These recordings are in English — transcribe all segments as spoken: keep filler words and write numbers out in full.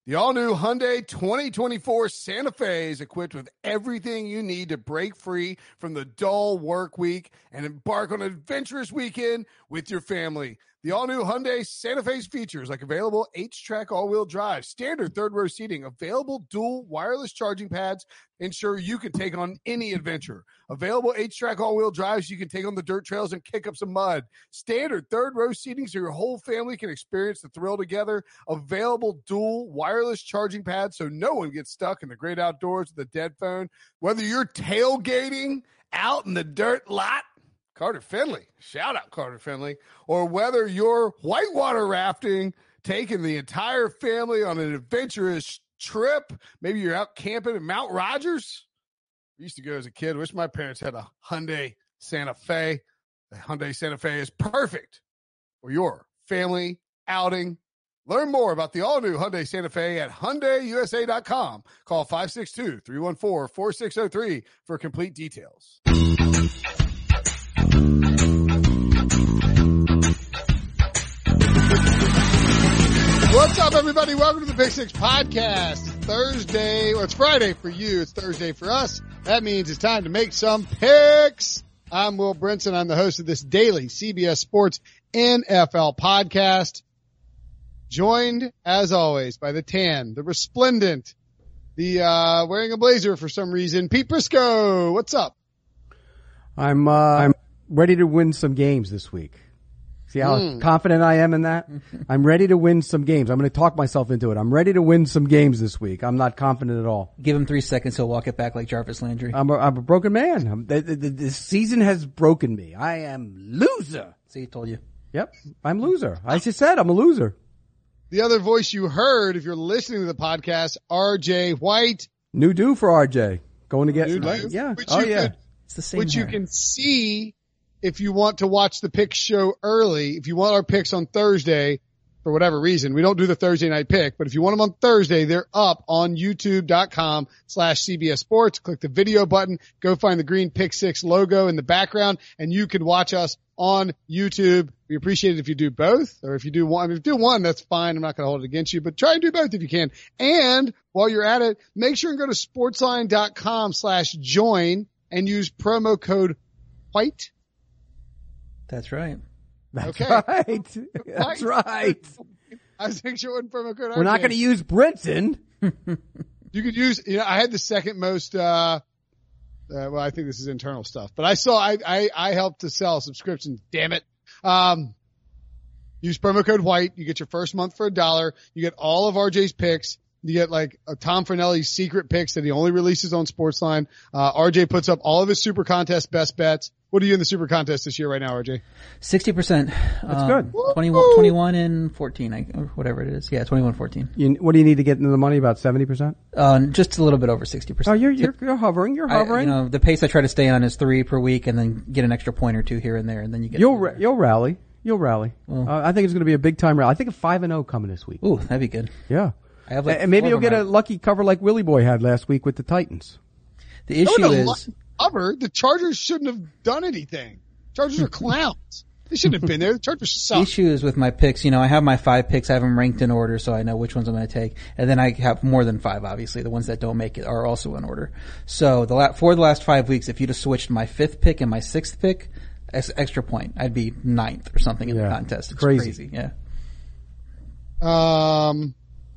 The all-new Hyundai twenty twenty-four Santa Fe is equipped with everything you need to break free from the dull work week and embark on an adventurous weekend with your family. The all-new Hyundai Santa Fe's features like available H-Track all-wheel drive, standard third-row seating, available dual wireless charging pads, ensure you can take on any adventure. Available H-Track all-wheel drives, you can take on the dirt trails and kick up some mud. Standard third-row seating so your whole family can experience the thrill together. Available dual wireless charging pads so no one gets stuck in the great outdoors with a dead phone. Whether you're tailgating out in the dirt lot, Carter Finley, shout out Carter Finley, or whether you're whitewater rafting, taking the entire family on an adventurous trip, maybe you're out camping at Mount Rogers. I used to go as a kid. Wish my parents had a Hyundai Santa Fe. The Hyundai Santa Fe is perfect for your family outing. Learn more about the all-new Hyundai Santa Fe at Hyundai U S A dot com. Call five six two, three one four, four six zero three for complete details. What's up, everybody? Welcome to the Big Six Podcast. It's Thursday. Well, it's Friday for you. It's Thursday for us. That means it's time to make some picks. I'm Will Brinson. I'm the host of this daily C B S Sports N F L podcast. Joined, as always, by the tan, the resplendent, the uh wearing a blazer for some reason, Pete Briscoe. What's up? I'm uh I'm ready to win some games this week. See how mm. confident I am in that? I'm ready to win some games. I'm going to talk myself into it. I'm ready to win some games this week. I'm not confident at all. Give him three seconds. He'll walk it back like Jarvis Landry. I'm a, I'm a broken man. I'm, the, the, the, this season has broken me. I am loser. See, he told you. Yep. I'm loser. I just said I'm a loser. The other voice you heard, if you're listening to the podcast, R J White. New do for R J. Going to get, New like, yeah. Which Oh, yeah. Could, it's the same Which hair. you can see if you want to watch the pick show early. If you want our picks on Thursday, for whatever reason, we don't do the Thursday night pick, but if you want them on Thursday, they're up on youtube.com slash CBS Sports. Click the video button, go find the green Pick Six logo in the background, and you can watch us on YouTube. We appreciate it if you do both, or if you do one. I mean, if you do one, that's fine. I'm not going to hold it against you, but try and do both if you can. And while you're at it, make sure and go to sportsline.com slash join and use promo code WHITE. That's right. That's okay. right. That's right. I was making sure it wasn't promo code. We're not going to use Brinson. You could use, you know, I had the second most, uh, uh, well, I think this is internal stuff, but I saw, I, I, I helped to sell subscriptions. Damn it. Um, use promo code WHITE. You get your first month for a dollar. You get all of R J's picks. You get like a Tom Fernelli's secret picks that he only releases on Sportsline. Uh, R J puts up all of his super contest best bets. What are you in the super contest this year right now, R J? sixty percent. That's um, good. twenty-one, twenty-one and fourteen, I, or whatever it is. Yeah, twenty-one fourteen. You, what do you need to get into the money? About seventy percent? Uh, just a little bit over sixty percent. Oh, you're, you're, you're hovering. You're hovering. I, you know, the pace I try to stay on is three per week and then get an extra point or two here and there, and then you get. You'll, ra- you'll rally. You'll rally. Well, uh, I think it's going to be a big time rally. I think a five and oh coming this week. Ooh, that'd be good. Yeah. I have like and maybe you'll get my... a lucky cover like Willie Boy had last week with the Titans. The issue no, is cover. The Chargers shouldn't have done anything. Chargers are clowns. They shouldn't have been there. The Chargers suck. The issue is with my picks. You know, I have my five picks. I have them ranked in order, so I know which ones I'm going to take. And then I have more than five, obviously. The ones that don't make it are also in order. So the la- for the last five weeks, if you'd have switched my fifth pick and my sixth pick, ex- extra point, I'd be ninth or something in yeah. the contest. It's crazy. crazy. Yeah. Um,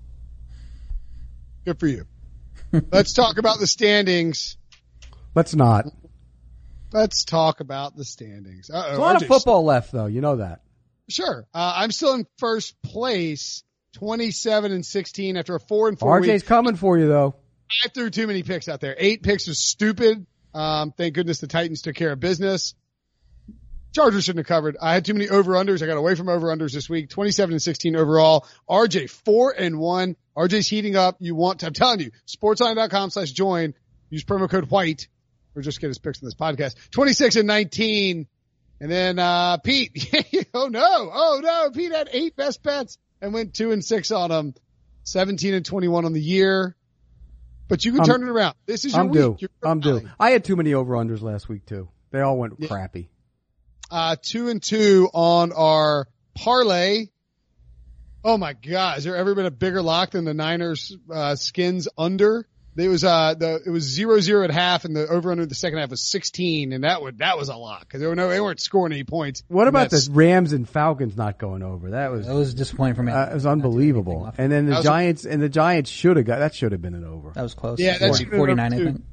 good for you. Let's talk about the standings. Let's not. Let's talk about the standings. Uh-oh, There's a lot R J of football left, though. You know that. Sure. Uh, I'm still in first place, twenty-seven and sixteen after a four and four R J's week. coming for you, though. I threw too many picks out there. Eight picks was stupid. Um, thank goodness the Titans took care of business. Chargers shouldn't have covered. I had too many over-unders. I got away from over-unders this week. twenty-seven and sixteen overall. R J, four and one. R J's heating up. You want to, I'm telling you, sportsline.com slash join. Use promo code WHITE. Or just get his picks on this podcast. twenty-six and nineteen. And then, uh, Pete. oh no. Oh no. Pete had eight best bets and went two and six on them. seventeen and twenty-one on the year. But you can I'm, turn it around. This is your I'm week. due. You're I'm due. fine. I had too many over-unders last week, too. They all went yeah. crappy. Uh, two and two on our parlay. Oh my God. Has there ever been a bigger lock than the Niners, uh, Skins under? It was, uh, the, it was zero zero at half and the over under the second half was sixteen and that would, that was a lock because there were no, they weren't scoring any points. What about the Rams and Falcons not going over? That was, that was disappointing for me. Uh, it was unbelievable. And then the was, Giants, and the Giants should have got, that should have been an over. That was close. Yeah, that's forty-nine, I think.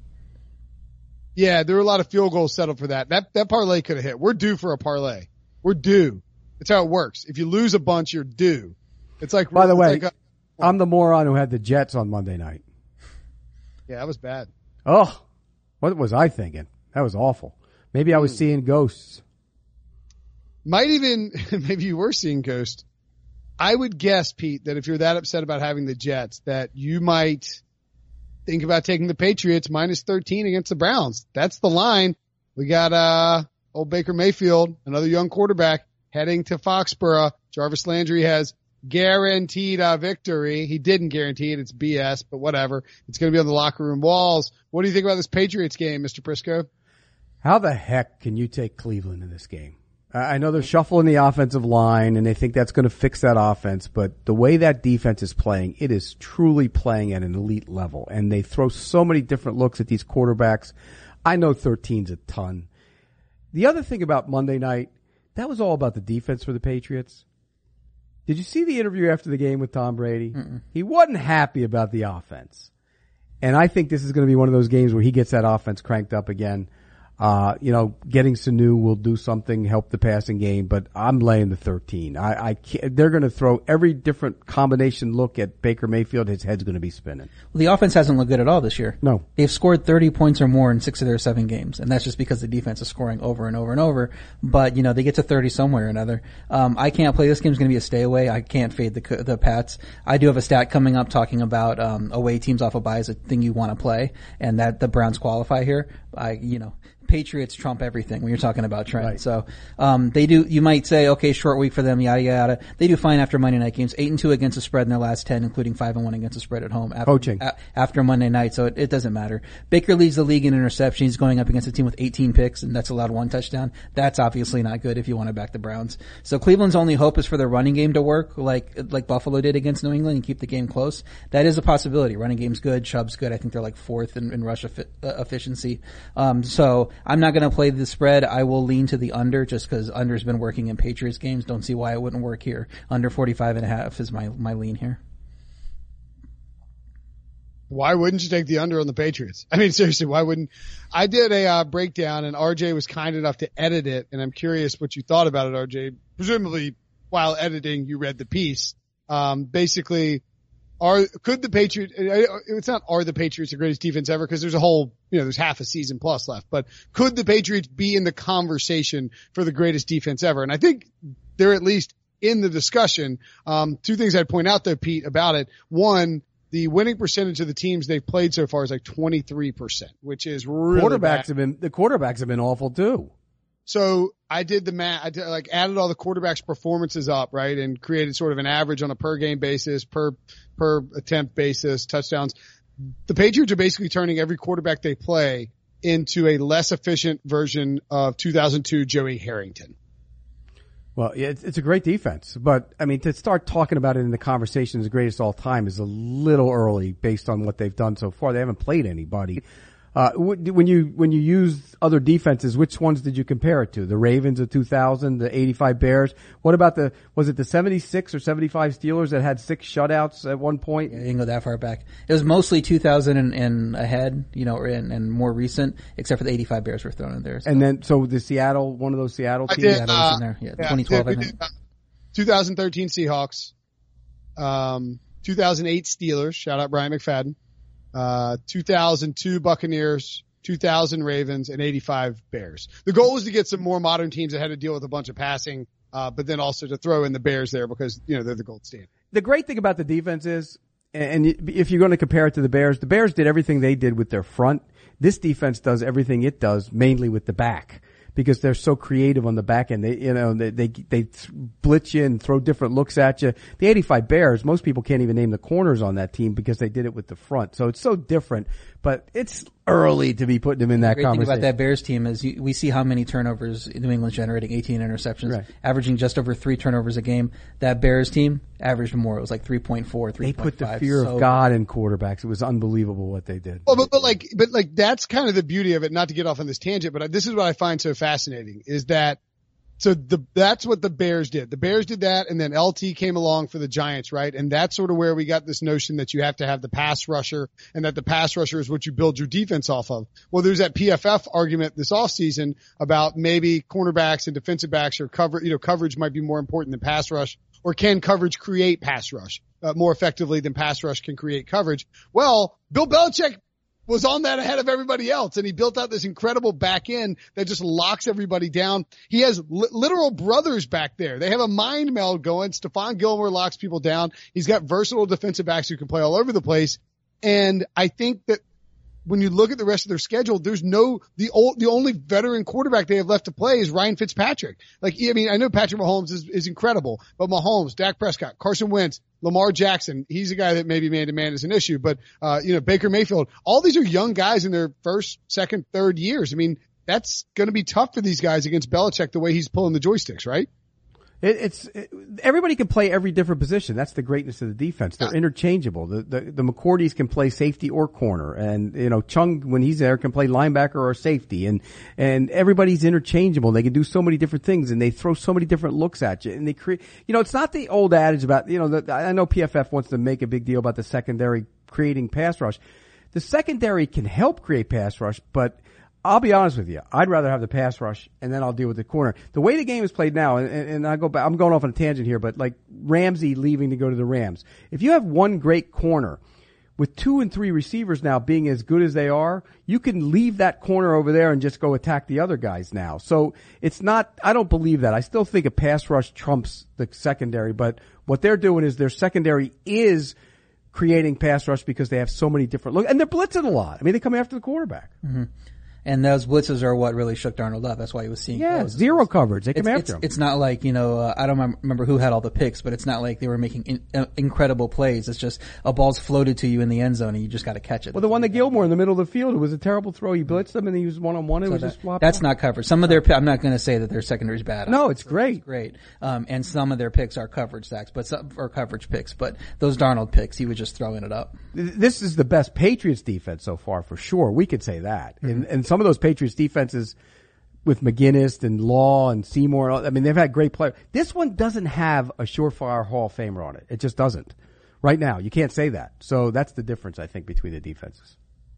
Yeah, there were a lot of field goals settled for that. That, that parlay could have hit. We're due for a parlay. We're due. That's how it works. If you lose a bunch, you're due. It's like, by the way, like a, I'm the moron who had the Jets on Monday night. Yeah, that was bad. Oh, what was I thinking? That was awful. Maybe I was mm. seeing ghosts. Might even, maybe you were seeing ghosts. I would guess, Pete, that if you're that upset about having the Jets, that you might think about taking the Patriots minus thirteen against the Browns. That's the line. We got, uh, old Baker Mayfield, another young quarterback heading to Foxborough. Jarvis Landry has guaranteed a victory. He didn't guarantee it. It's B S, but whatever. It's going to be on the locker room walls. What do you think about this Patriots game, Mister Prisco? How the heck can you take Cleveland in this game? I know they're shuffling the offensive line and they think that's going to fix that offense, but the way that defense is playing, it is truly playing at an elite level. And they throw so many different looks at these quarterbacks. I know thirteen's a ton. The other thing about Monday night, that was all about the defense for the Patriots. Did you see the interview after the game with Tom Brady? Mm-mm. He wasn't happy about the offense. And I think this is going to be one of those games where he gets that offense cranked up again. Uh, you know, getting Sanu will do something, help the passing game, but I'm laying the thirteen. I, I can't, they're going to throw every different combination look at Baker Mayfield. His head's going to be spinning. Well, the offense hasn't looked good at all this year. No. They've scored thirty points or more in six of their seven games, and that's just because the defense is scoring over and over and over. But, you know, they get to thirty somewhere or another. Um, I can't play. This game's going to be a stay away. I can't fade the, the Pats. I do have a stat coming up talking about, um, away teams off a bye is a thing you want to play, and that the Browns qualify here. I, you know, Patriots trump everything when you're talking about trend. Right. So, um, they do, you might say, okay, short week for them, yada, yada. They do fine after Monday night games. Eight and two against the spread in their last ten, including five and one against the spread at home. After, Coaching. A, after Monday night, so it, it doesn't matter. Baker leads the league in interceptions. He's going up against a team with eighteen picks, and that's allowed one touchdown. That's obviously not good if you want to back the Browns. So Cleveland's only hope is for their running game to work, like, like Buffalo did against New England, and keep the game close. That is a possibility. Running game's good. Chubb's good. I think they're like fourth in, in rush efi- uh, efficiency. Um, so I'm not going to play the spread. I will lean to the under just because under's been working in Patriots games. Don't see why it wouldn't work here. Under forty-five and a half is my, my lean here. Why wouldn't you take the under on the Patriots? I mean, seriously, why wouldn't? I did a uh, breakdown and R J was kind enough to edit it, and I'm curious what you thought about it, R J. Presumably, while editing, you read the piece. Um, basically, Are, could the Patriots, it's not are the Patriots the greatest defense ever because there's a whole, you know, there's half a season plus left, but could the Patriots be in the conversation for the greatest defense ever? And I think they're at least in the discussion. Um, two things I'd point out though, Pete, about it. One, the winning percentage of the teams they've played so far is like twenty-three percent, which is really quarterbacks bad. have been, the quarterbacks have been awful too. So I did the math, I did, like added all the quarterbacks' performances up, right, and created sort of an average on a per game basis, per per attempt basis, touchdowns. The Patriots are basically turning every quarterback they play into a less efficient version of two thousand two Joey Harrington. Well, yeah, it's, it's a great defense, but I mean, to start talking about it in the conversation as the greatest all time is a little early based on what they've done so far. They haven't played anybody. Uh, when you, when you use other defenses, which ones did you compare it to? The Ravens of two thousand, the eighty-five Bears? What about the, was it the seventy-six or seventy-five Steelers that had six shutouts at one point? Yeah, you didn't go that far back. It was mostly two thousand and, and ahead, you know, and, and more recent, except for the eighty-five Bears were thrown in there. So. And then, so the Seattle, one of those Seattle teams? I did, yeah, that uh, was in there. Yeah, yeah, twenty twelve, did, I think. Did, uh, twenty thirteen Seahawks, um, two thousand eight Steelers, shout out Brian McFadden. Uh, two thousand two Buccaneers, two thousand Ravens, and eighty-five Bears. The goal was to get some more modern teams that had to deal with a bunch of passing, uh, but then also to throw in the Bears there because, you know, they're the gold standard. The great thing about the defense is, and if you're going to compare it to the Bears, the Bears did everything they did with their front. This defense does everything it does mainly with the back. Because they're so creative on the back end. They, you know, they, they, they blitz you and throw different looks at you. The eighty-five Bears, most people can't even name the corners on that team because they did it with the front. So it's so different. But it's, early to be putting him in that the great conversation. thing about that Bears team is you, we see how many turnovers New England's generating, eighteen interceptions, Right. averaging just over three turnovers a game. That Bears team averaged more. It was like three point four, three point five. They put the fear so, of God in quarterbacks. It was unbelievable what they did. Well, but, but like, but like, that's kind of the beauty of it, not to get off on this tangent, but this is what I find so fascinating is that, so the, that's what the Bears did. The Bears did that, and then L T came along for the Giants, right? And that's sort of where we got this notion that you have to have the pass rusher, and that the pass rusher is what you build your defense off of. Well, there's that P F F argument this offseason about maybe cornerbacks and defensive backs or cover, you know, coverage might be more important than pass rush, or can coverage create pass rush uh, more effectively than pass rush can create coverage? Well, Bill Belichick was on that ahead of everybody else, and he built out this incredible back end that just locks everybody down. He has li- literal brothers back there. They have a mind meld going. Stephon Gilmore locks people down. He's got versatile defensive backs who can play all over the place. And I think that when you look at the rest of their schedule, there's no, the old, the only veteran quarterback they have left to play is Ryan Fitzpatrick. Like, I mean, I know Patrick Mahomes is, is incredible, but Mahomes, Dak Prescott, Carson Wentz, Lamar Jackson, he's a guy that maybe man to man is an issue, but, uh, you know, Baker Mayfield, all these are young guys in their first, second, third years. I mean, that's going to be tough for these guys against Belichick the way he's pulling the joysticks, right? It, it's it, everybody can play every different position. That's the greatness of the defense. They're Yeah. interchangeable. The, the the McCourties can play safety or corner, and you know Chung when he's there can play linebacker or safety, and and everybody's interchangeable. They can do so many different things, and they throw so many different looks at you, and they create. You know, it's not the old adage about you know. The, I know P F F wants to make a big deal about the secondary creating pass rush. The secondary can help create pass rush, but I'll be honest with you. I'd rather have the pass rush, and then I'll deal with the corner. The way the game is played now, and, and I go back, I'm going off on a tangent here, but like Ramsey leaving to go to the Rams. If you have one great corner with two and three receivers now being as good as they are, you can leave that corner over there and just go attack the other guys now. So it's not, I don't believe that. I still think a pass rush trumps the secondary, but what they're doing is their secondary is creating pass rush because they have so many different looks, and they're blitzing a lot. I mean, they come after the quarterback. Mm-hmm. And those blitzes are what really shook Darnold up. That's why he was seeing yeah, throws. zero coverage. They come it's, after it's, him. It's not like, you know, uh, I don't mem- remember who had all the picks, but it's not like they were making in, uh, incredible plays. It's just a ball's floated to you in the end zone and you just got to catch it. Well, the one to Gilmore in the middle of the field, it was a terrible throw. He blitzed them and he was one-on-one. It So was that, just flop. that's not coverage. Some of their, I'm not going to say that their secondary is bad. No, it's great. It's great. Um, and some of their picks are coverage sacks, but some, or coverage picks, but those Darnold picks, he was just throwing it up. This is the best Patriots defense so far for sure. We could say that. Mm-hmm. And, and some of those Patriots defenses with McGinnis and Law and Seymour, I mean, they've had great players. This one doesn't have a surefire Hall of Famer on it. It just doesn't. Right now, you can't say that. So that's the difference, I think, between the defenses.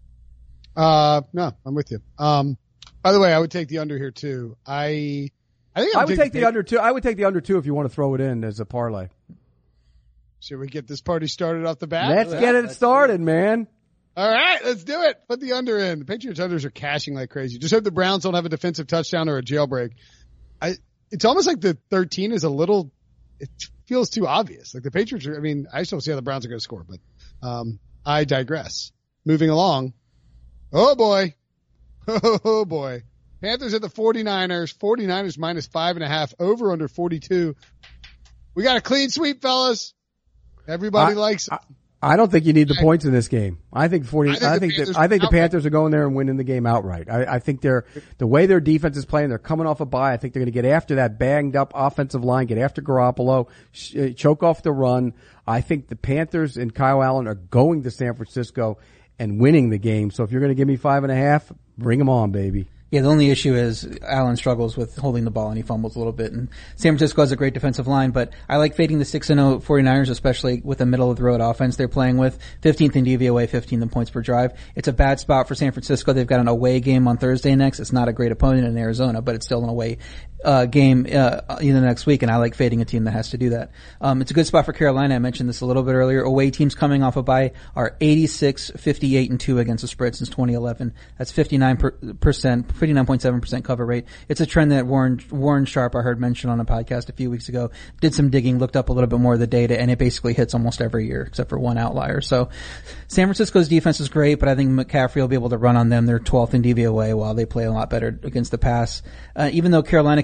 Uh, no, I'm with you. Um, by the way, I would take the under here too. I, I think I I would, would take, take the under two. I would take the under two if you want to throw it in as a parlay. Should we get this party started off the bat? Let's get it started, man. All right, let's do it. Put the under in. The Patriots unders are cashing like crazy. Just hope the Browns don't have a defensive touchdown or a jailbreak. I, it's almost like the thirteen is a little, it feels too obvious. Like the Patriots are, I mean, I just don't see how the Browns are going to score, but, um, I digress. Moving along. Oh boy. Oh boy. Panthers at the 49ers. 49ers minus five and a half, over under forty-two. We got a clean sweep, fellas. Everybody I, likes it. I, I don't think you need the points in this game. I think forty. I think, I I think think, the that, I think the outright. Panthers are going there and winning the game outright. I, I think they're the way their defense is playing. They're coming off a bye. I think they're going to get after that banged up offensive line, get after Garoppolo, sh- uh, choke off the run. I think the Panthers and Kyle Allen are going to San Francisco and winning the game. So if you're going to give me five and a half, bring them on, baby. Yeah, the only issue is Allen struggles with holding the ball and he fumbles a little bit. And San Francisco has a great defensive line, but I like fading the six and oh 49ers, especially with the middle of the road offense they're playing with. fifteenth in D V O A, fifteenth in points per drive. It's a bad spot for San Francisco. They've got an away game on Thursday next. It's not a great opponent in Arizona, but it's still an away uh game uh in the next week, and I like fading a team that has to do that. Um it's a good spot for Carolina. I mentioned this a little bit earlier. Away teams coming off a bye are eighty-six, fifty-eight, and two against the spread since twenty eleven. That's fifty-nine percent, fifty-nine point seven percent cover rate. It's a trend that Warren Warren Sharp, I heard mentioned on a podcast a few weeks ago, did some digging, looked up a little bit more of the data, and it basically hits almost every year except for one outlier. So San Francisco's defense is great, but I think McCaffrey will be able to run on them. They're twelfth in D V O A while they play a lot better against the pass. Uh, even though Carolina can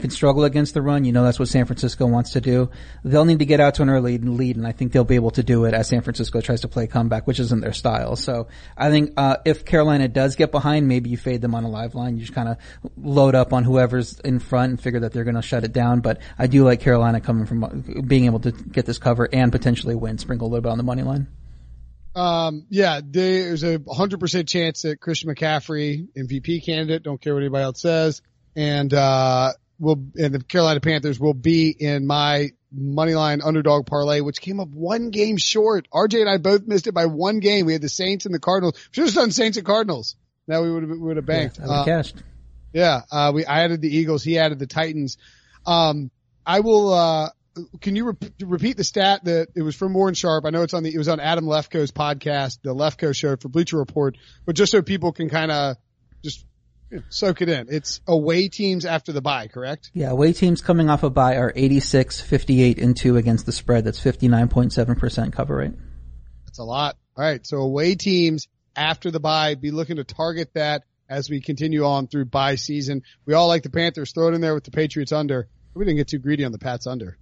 can struggle against the run. You know that's what San Francisco wants to do. They'll need to get out to an early lead, and I think they'll be able to do it as San Francisco tries to play comeback, which isn't their style. So I think uh if Carolina does get behind, maybe you fade them on a live line. You just kind of load up on whoever's in front and figure that they're going to shut it down. But I do like Carolina coming from being able to get this cover and potentially win, sprinkle a little bit on the money line. Um, yeah, there's a one hundred percent chance that Christian McCaffrey, M V P candidate, don't care what anybody else says, and uh will and the Carolina Panthers will be in my moneyline underdog parlay, which came up one game short. R J and I both missed it by one game. We had the Saints and the Cardinals. Should have done Saints and Cardinals. Now we would have would have banked. Yeah, uh, cashed. Yeah, uh, we I added the Eagles. He added the Titans. Um, I will. Uh, Can you re- repeat the stat that it was from Warren Sharp? I know it's on the, it was on Adam Lefkoe's podcast, the Lefkoe show for Bleacher Report, but just so people can kind of just you know, soak it in. It's away teams after the bye, correct? Yeah, away teams coming off a bye are eighty-six, fifty-eight, and two against the spread. That's fifty-nine point seven percent cover rate. That's a lot. All right. So away teams after the bye, be looking to target that as we continue on through bye season. We all like the Panthers. Throw it in there with the Patriots under. We didn't get too greedy on the Pats under.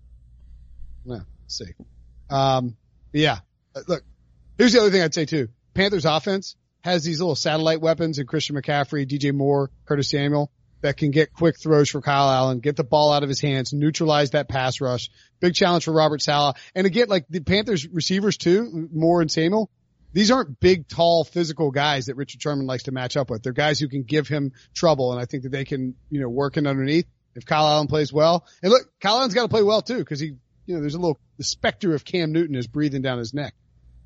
No, let's see. Um, yeah, look, here's the other thing I'd say too. Panthers offense has these little satellite weapons in Christian McCaffrey, D J Moore, Curtis Samuel that can get quick throws for Kyle Allen, get the ball out of his hands, neutralize that pass rush. Big challenge for Robert Saleh. And again, like the Panthers receivers too, Moore and Samuel, these aren't big, tall, physical guys that Richard Sherman likes to match up with. They're guys who can give him trouble. And I think that they can, you know, work in underneath if Kyle Allen plays well. And look, Kyle Allen's got to play well too because he, you know, there's a little, the specter of Cam Newton is breathing down his neck.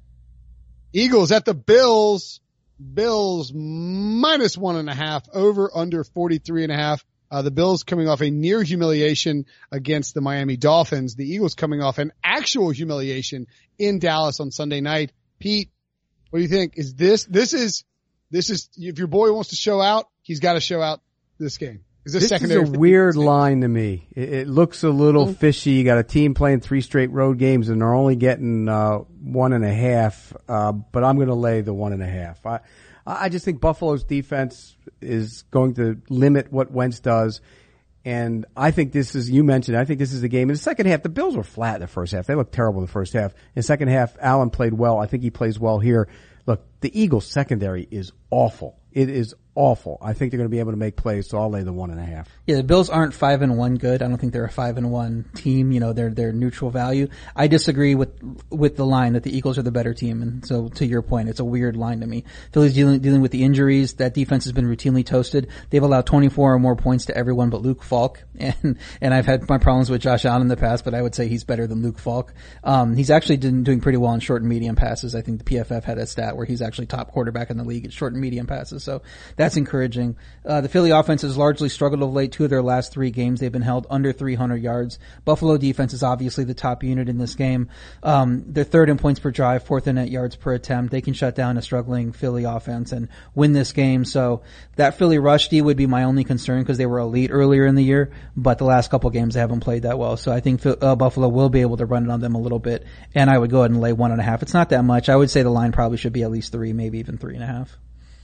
Eagles at the Bills. Bills minus one and a half, over under forty-three and a half. Uh, the Bills coming off a near humiliation against the Miami Dolphins. The Eagles coming off an actual humiliation in Dallas on Sunday night. Pete, what do you think? Is this, this is, this is, if your boy wants to show out, he's got to show out this game. Is this, this secondary is a weird line to me. It, it looks a little mm-hmm. fishy. You got a team playing three straight road games and they're only getting, uh, one and a half. Uh, but I'm going to lay the one and a half. I, I just think Buffalo's defense is going to limit what Wentz does. And I think this is, you mentioned, I think this is the game. In the second half, the Bills were flat in the first half. They looked terrible in the first half. In the second half, Allen played well. I think he plays well here. Look, the Eagles secondary is awful. It is awful. I think they're going to be able to make plays, so I'll lay the one and a half. Yeah, the Bills aren't five and one good. I don't think they're a five and one team. You know, they're they're neutral value. I disagree with with the line that the Eagles are the better team, and so to your point, it's a weird line to me. Philly's dealing dealing with the injuries. That defense has been routinely toasted. They've allowed twenty-four or more points to everyone but Luke Falk, and and I've had my problems with Josh Allen in the past, but I would say he's better than Luke Falk. Um, he's actually doing, doing pretty well in short and medium passes. I think the P F F had a stat where he's actually top quarterback in the league at short and medium passes, so that's encouraging. Uh, the Philly offense has largely struggled of late. Two of their last three games, they've been held under three hundred yards. Buffalo defense is obviously the top unit in this game. Um, they're third in points per drive, fourth in net yards per attempt. They can shut down a struggling Philly offense and win this game. So that Philly rush D would be my only concern because they were elite earlier in the year, but the last couple games they haven't played that well. So I think uh, Buffalo will be able to run it on them a little bit, and I would go ahead and lay one and a half. It's not that much. I would say the line probably should be at least three, maybe even three and a half.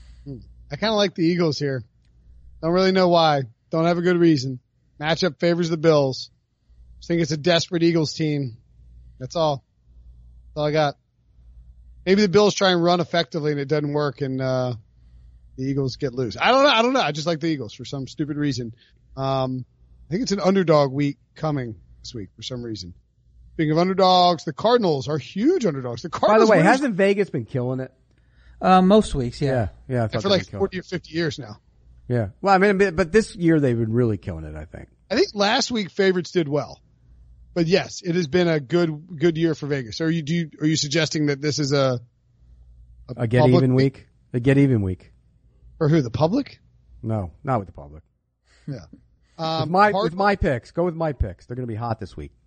I kind of like the Eagles here. Don't really know why. Don't have a good reason. Matchup favors the Bills. Just think it's a desperate Eagles team. That's all. That's all I got. Maybe the Bills try and run effectively and it doesn't work and, uh, the Eagles get loose. I don't know. I don't know. I just like the Eagles for some stupid reason. Um, I think it's an underdog week coming this week for some reason. Speaking of underdogs, the Cardinals are huge underdogs. The Cardinals. By the way, hasn't Vegas been killing it? Uh, most weeks, yeah. Yeah, yeah. I thought for like forty or fifty years now. Yeah. Well, I mean, but this year they've been really killing it, I think. I think last week favorites did well. But yes, it has been a good, good year for Vegas. Are you, do you, are you suggesting that this is a, a, a get even week? week? A get even week. For who? The public? No, not with the public. Yeah. Um, with my, with my picks. Go with my picks. They're going to be hot this week.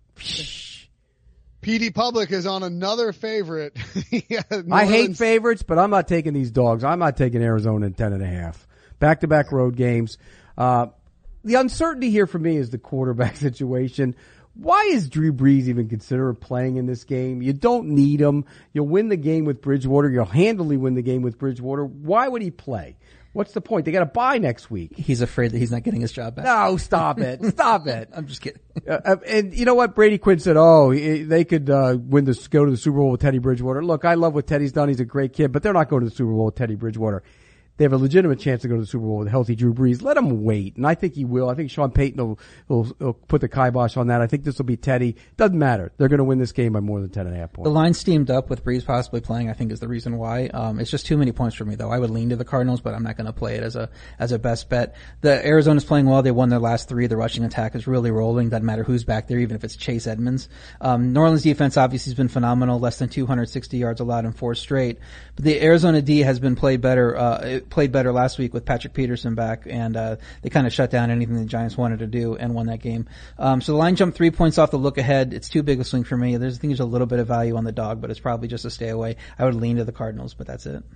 P D Public is on another favorite. Yeah, I hate favorites, but I'm not taking these dogs. I'm not taking Arizona in ten and a half. Back-to-back road games. Uh, the uncertainty here for me is the quarterback situation. Why is Drew Brees even consider playing in this game? You don't need him. You'll win the game with Bridgewater. You'll handily win the game with Bridgewater. Why would he play? What's the point? They got to buy next week. He's afraid that he's not getting his job back. No, stop it. Stop it. I'm just kidding. uh, and you know what? Brady Quinn said, oh, he, they could uh, win this, go to the Super Bowl with Teddy Bridgewater. Look, I love what Teddy's done. He's a great kid, but they're not going to the Super Bowl with Teddy Bridgewater. They have a legitimate chance to go to the Super Bowl with a healthy Drew Brees. Let him wait, and I think he will. I think Sean Payton will, will, will put the kibosh on that. I think this will be Teddy. Doesn't matter. They're going to win this game by more than ten and a half points. The line steamed up with Brees possibly playing, I think, is the reason why. Um, it's just too many points for me, though. I would lean to the Cardinals, but I'm not going to play it as a as a best bet. The Arizona's playing well. They won their last three. The rushing attack is really rolling. Doesn't matter who's back there, even if it's Chase Edmonds. Um, New Orleans defense obviously has been phenomenal. Less than two hundred sixty yards allowed in four straight. But the Arizona D has been played better. Uh, it played better last week with Patrick Peterson back, and uh they kind of shut down anything the Giants wanted to do and won that game. Um so the line jumped three points off the look ahead. It's too big a swing for me. There's I think there's a little bit of value on the dog, but it's probably just a stay away. I would lean to the Cardinals, but that's it.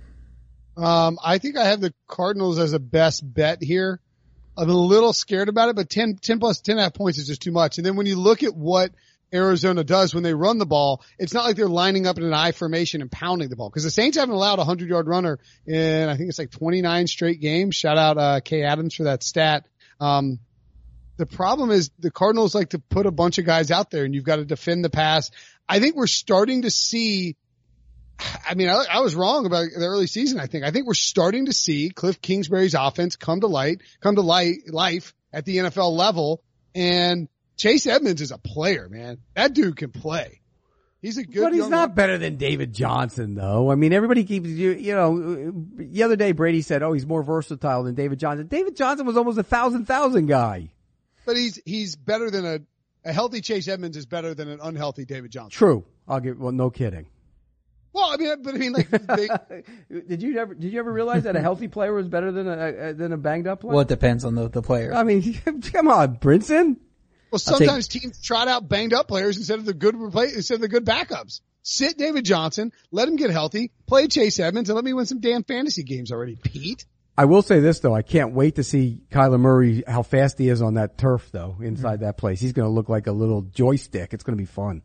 Um I think I have the Cardinals as a best bet here. I'm a little scared about it, but ten, ten plus ten and a half points is just too much. And then when you look at what Arizona does when they run the ball, it's not like they're lining up in an I formation and pounding the ball, because the Saints haven't allowed a hundred yard runner in, I think it's like twenty-nine straight games. Shout out, uh, Kay Adams for that stat. Um, the problem is the Cardinals like to put a bunch of guys out there and you've got to defend the pass. I think we're starting to see, I mean, I, I was wrong about the early season. I think, I think we're starting to see Cliff Kingsbury's offense come to light, come to light, life at the N F L level. And Chase Edmonds is a player, man. That dude can play. He's a good. But he's young not man. better than David Johnson, though. I mean, everybody keeps you. You know, the other day Brady said, "Oh, he's more versatile than David Johnson." David Johnson was almost a thousand thousand guy. But he's he's better than a a healthy Chase Edmonds is better than an unhealthy David Johnson. True. I'll give. Well, no kidding. Well, I mean, but I mean, like, they, did you ever did you ever realize that a healthy player was better than a than a banged up player? Well, it depends on the the player. I mean, come on, Brinson. Well, sometimes take, teams trot out banged up players instead of the good replace, instead of the good backups. Sit David Johnson, let him get healthy, play Chase Edmonds, and let me win some damn fantasy games already, Pete. I will say this though, I can't wait to see Kyler Murray, how fast he is on that turf though, inside mm-hmm. that place. He's going to look like a little joystick. It's going to be fun.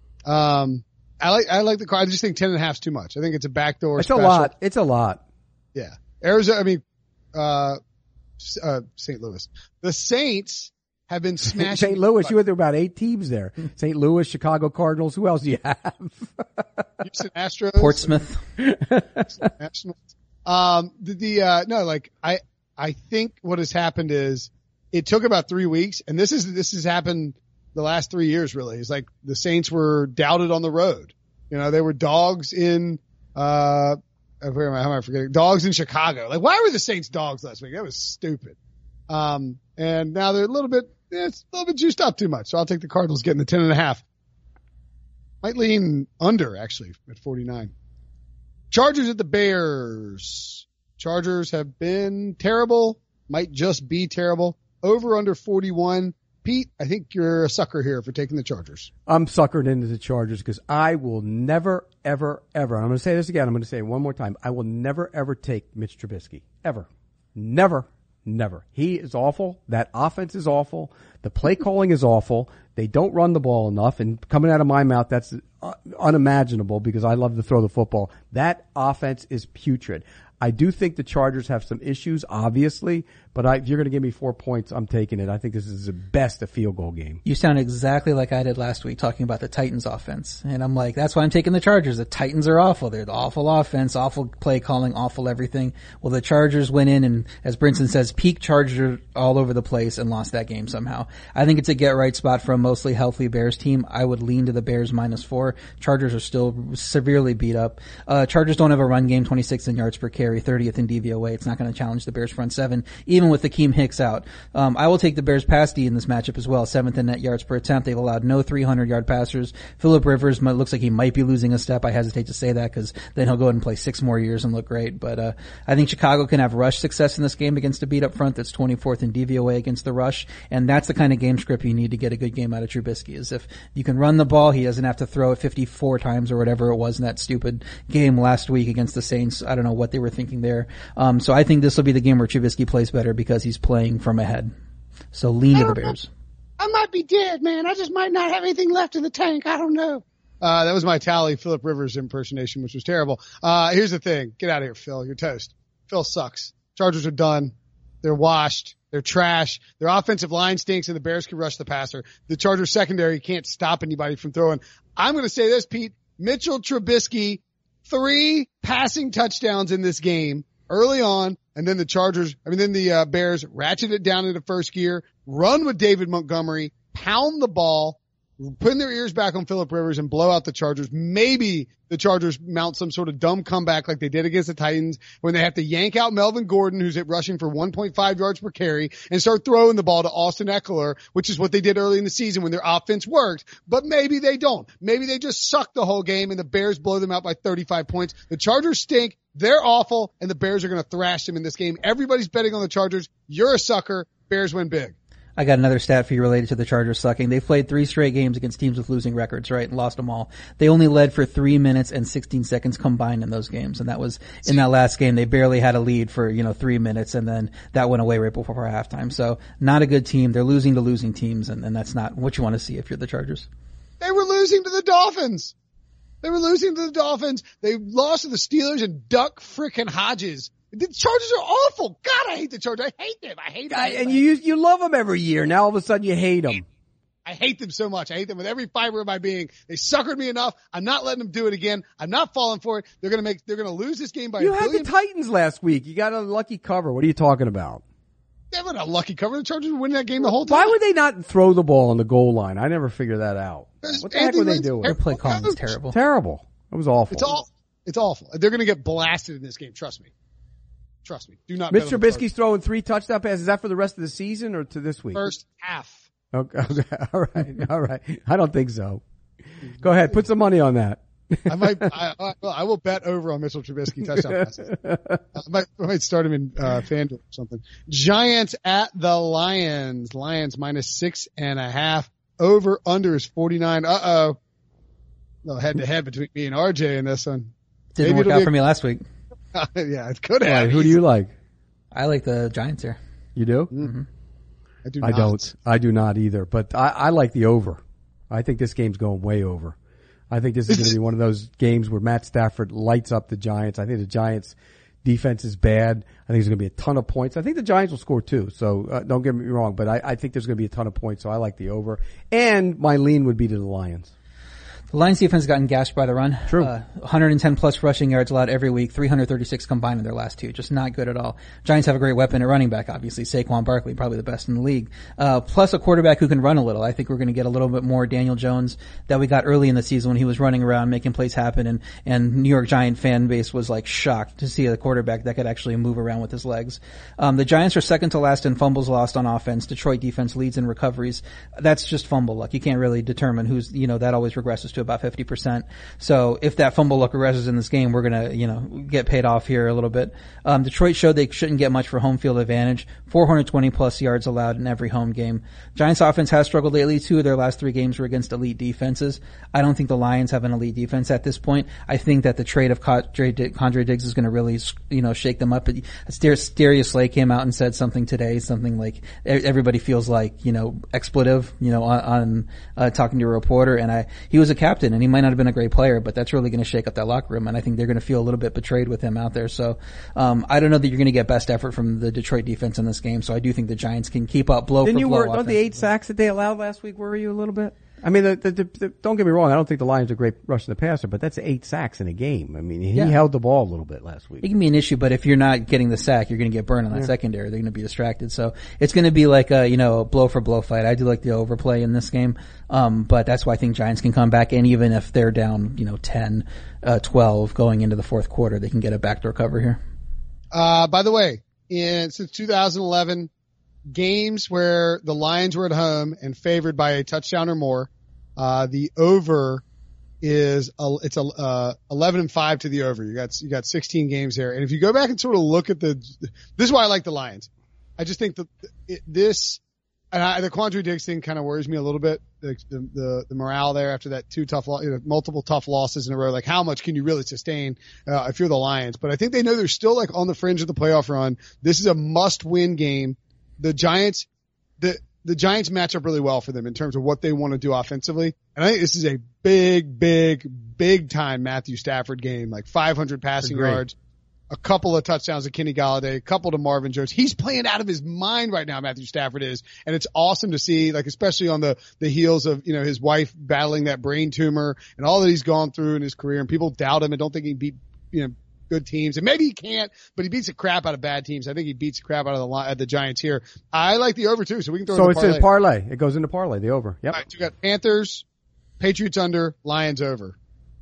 Um, I like, I like the car. I just think ten and a half is too much. I think it's a backdoor. It's special. a lot. It's a lot. Yeah. Arizona, I mean, uh, uh, Saint Louis. The Saints have been smashing. Saint Louis, you went through about eight teams there. Saint Louis, Chicago Cardinals. Who else do you have? Houston Astros. Portsmouth. National. Um, the, the, uh, no, like, I, I think what has happened is it took about three weeks, and this is, this has happened the last three years really. It's like the Saints were doubted on the road. You know, they were dogs in, uh, where am I, how am I forgetting? Dogs in Chicago. Like, why were the Saints dogs last week? That was stupid. Um, and now they're a little bit, it's a little bit juiced up too much. So I'll take the Cardinals getting the ten and a half. Might lean under actually at forty-nine. Chargers at the Bears. Chargers have been terrible. Might just be terrible. Over under forty-one. Pete, I think you're a sucker here for taking the Chargers. I'm suckered into the Chargers because I will never, ever, ever, and I'm going to say this again, I'm going to say it one more time, I will never, ever take Mitch Trubisky. Ever. Never. Never. He is awful. That offense is awful. The play calling is awful. They don't run the ball enough. And coming out of my mouth, that's unimaginable because I love to throw the football. That offense is putrid. I do think the Chargers have some issues, obviously, but I, if you're going to give me four points, I'm taking it. I think this is the best a field goal game. You sound exactly like I did last week talking about the Titans offense. And I'm like, that's why I'm taking the Chargers. The Titans are awful. They're the awful offense, awful play calling, awful everything. Well, the Chargers went in and, as Brinson says, peak Charger all over the place and lost that game somehow. I think it's a get-right spot for a mostly healthy Bears team. I would lean to the Bears minus four. Chargers are still severely beat up. Uh, Chargers don't have a run game, twenty-six in yards per carry. thirtieth in D V O A. It's not going to challenge the Bears front seven, even with Akeem Hicks out. Um, I will take the Bears pass D in this matchup as well. Seventh in net yards per attempt. They've allowed no three hundred yard passers. Phillip Rivers might, looks like he might be losing a step. I hesitate to say that because then he'll go ahead and play six more years and look great. But, uh, I think Chicago can have rush success in this game against a beat up front that's twenty-fourth in D V O A against the rush. And that's the kind of game script you need to get a good game out of Trubisky, is if you can run the ball, he doesn't have to throw it fifty-four times or whatever it was in that stupid game last week against the Saints. I don't know what they were thinking there. Um, so I think this will be the game where Trubisky plays better because he's playing from ahead. So lean to the Bears. I might be dead, man. I just might not have anything left in the tank. I don't know. Uh, that was my Tally Phillip Rivers impersonation, which was terrible. Uh, here's the thing. Get out of here, Phil. You're toast. Phil sucks. Chargers are done. They're washed. They're trash. Their offensive line stinks, and the Bears can rush the passer. The Chargers secondary can't stop anybody from throwing. I'm going to say this, Pete. Mitchell Trubisky, three passing touchdowns in this game early on, and then the Chargers, I mean, then the uh, Bears ratchet it down into first gear, run with David Montgomery, pound the ball, putting their ears back on Phillip Rivers and blow out the Chargers. Maybe the Chargers mount some sort of dumb comeback like they did against the Titans when they have to yank out Melvin Gordon, who's at rushing for one point five yards per carry, and start throwing the ball to Austin Eckler, which is what they did early in the season when their offense worked. But maybe they don't. Maybe they just suck the whole game and the Bears blow them out by thirty-five points. The Chargers stink. They're awful, and the Bears are going to thrash them in this game. Everybody's betting on the Chargers. You're a sucker. Bears win big. I got another stat for you related to the Chargers sucking. They've played three straight games against teams with losing records, right, and lost them all. They only led for three minutes and sixteen seconds combined in those games, and that was in that last game. They barely had a lead for, you know, three minutes, and then that went away right before halftime. So not a good team. They're losing to losing teams, and, and that's not what you want to see if you're the Chargers. They were losing to the Dolphins. They were losing to the Dolphins. They lost to the Steelers and Duck frickin' Hodges. The Chargers are awful. God, I hate the Chargers. I hate them. I hate them. I, and you you love them every year. Now all of a sudden you hate them. I hate them so much. I hate them with every fiber of my being. They suckered me enough. I'm not letting them do it again. I'm not falling for it. They're gonna make. They're gonna lose this game by. You a had billion. the Titans last week. You got a lucky cover. What are you talking about? They were a lucky cover. The Chargers were winning that game the whole time. Why would they not throw the ball on the goal line? I never figured that out. What the heck were they doing? Their play calling was terrible. Terrible. It was awful. It's all. It's awful. They're gonna get blasted in this game. Trust me. Trust me. Do not. Mitch Trubisky's throwing three touchdown passes. Is that for the rest of the season or to this week? First half. Okay. okay. All right. All right. I don't think so. Go ahead. Put some money on that. I might. I, I, I will bet over on Mitchell Trubisky touchdown passes. I might, I might start him in uh, FanDuel or something. Giants at the Lions. Lions minus six and a half. Over under is forty-nine. Uh oh. No head to head between me and R J in this one. Didn't Maybe work out for me last week. Yeah, it could have. Right, who do you like? I like the Giants here. You do? Mm-hmm. I do. I not. don't. I do not either. But I, I like the over. I think this game's going way over. I think this is going to be one of those games where Matt Stafford lights up the Giants. I think the Giants' defense is bad. I think there's going to be a ton of points. I think the Giants will score too. So uh, don't get me wrong, but I, I think there's going to be a ton of points. So I like the over. And my lean would be to the Lions. The Lions defense has gotten gashed by the run. True. Uh, one hundred ten plus rushing yards allowed every week, three hundred thirty-six combined in their last two. Just not good at all. Giants have a great weapon at running back, obviously. Saquon Barkley, probably the best in the league. Uh, plus a quarterback who can run a little. I think we're going to get a little bit more Daniel Jones that we got early in the season when he was running around making plays happen, and, and New York Giant fan base was like shocked to see a quarterback that could actually move around with his legs. Um, the Giants are second to last in fumbles lost on offense. Detroit defense leads in recoveries. That's just fumble luck. You can't really determine who's, you know, that always regresses to about fifty percent. So if that fumble luck regresses in this game, we're going to, you know, get paid off here a little bit. Um, Detroit showed they shouldn't get much for home field advantage. four hundred twenty plus yards allowed in every home game. Giants offense has struggled lately. Two of their last three games were against elite defenses. I don't think the Lions have an elite defense at this point. I think that the trade of Condre Diggs is going to really, you know, shake them up. Darius Slay came out and said something today, something like everybody feels like, you know, expletive, you know, on, on uh, talking to a reporter. And I, he was a captain and he might not have been a great player, but that's really going to shake up that locker room, and I think they're going to feel a little bit betrayed with him out there. So um I don't know that you're going to get best effort from the Detroit defense in this game, so I do think the Giants can keep up blow Didn't for you blow. Didn't you worry, don't the eight sacks that they allowed last week worry you a little bit? I mean, the, the, the, the, don't get me wrong, I don't think the Lions are great rushing the passer, but that's eight sacks in a game. I mean, he yeah. held the ball a little bit last week. It can be an issue, but if you're not getting the sack, you're going to get burned on that yeah. secondary. They're going to be distracted. So it's going to be like a, you know, a blow for blow fight. I do like the overplay in this game. Um, but that's why I think Giants can come back, and even if they're down, you know, ten, uh, twelve going into the fourth quarter, they can get a backdoor cover here. Uh, by the way, in, since two thousand eleven, games where the Lions were at home and favored by a touchdown or more, uh, the over is, a, it's a, uh, eleven and five to the over. You got, you got sixteen games there. And if you go back and sort of look at the, this is why I like the Lions. I just think that it, this, and I, the Quandre Diggs thing kind of worries me a little bit. The, the, the morale there after that two tough, you know, multiple tough losses in a row. Like, how much can you really sustain, uh, if you're the Lions? But I think they know they're still like on the fringe of the playoff run. This is a must win game. The Giants, the, the Giants match up really well for them in terms of what they want to do offensively. And I think this is a big, big, big time Matthew Stafford game, like five hundred passing Agreed. yards. a couple of touchdowns to Kenny Galladay, a couple to Marvin Jones. He's playing out of his mind right now, Matthew Stafford is. And it's awesome to see, like, especially on the, the heels of, you know, his wife battling that brain tumor and all that he's gone through in his career. And people doubt him and don't think he can beat, you know, good teams. And maybe he can't, but he beats the crap out of bad teams. I think he beats the crap out of the, uh, the Giants here. I like the over too, so we can throw so in the it's parlay. in parlay. It goes into parlay, the over. Yep. All right, you got Panthers, Patriots under, Lions over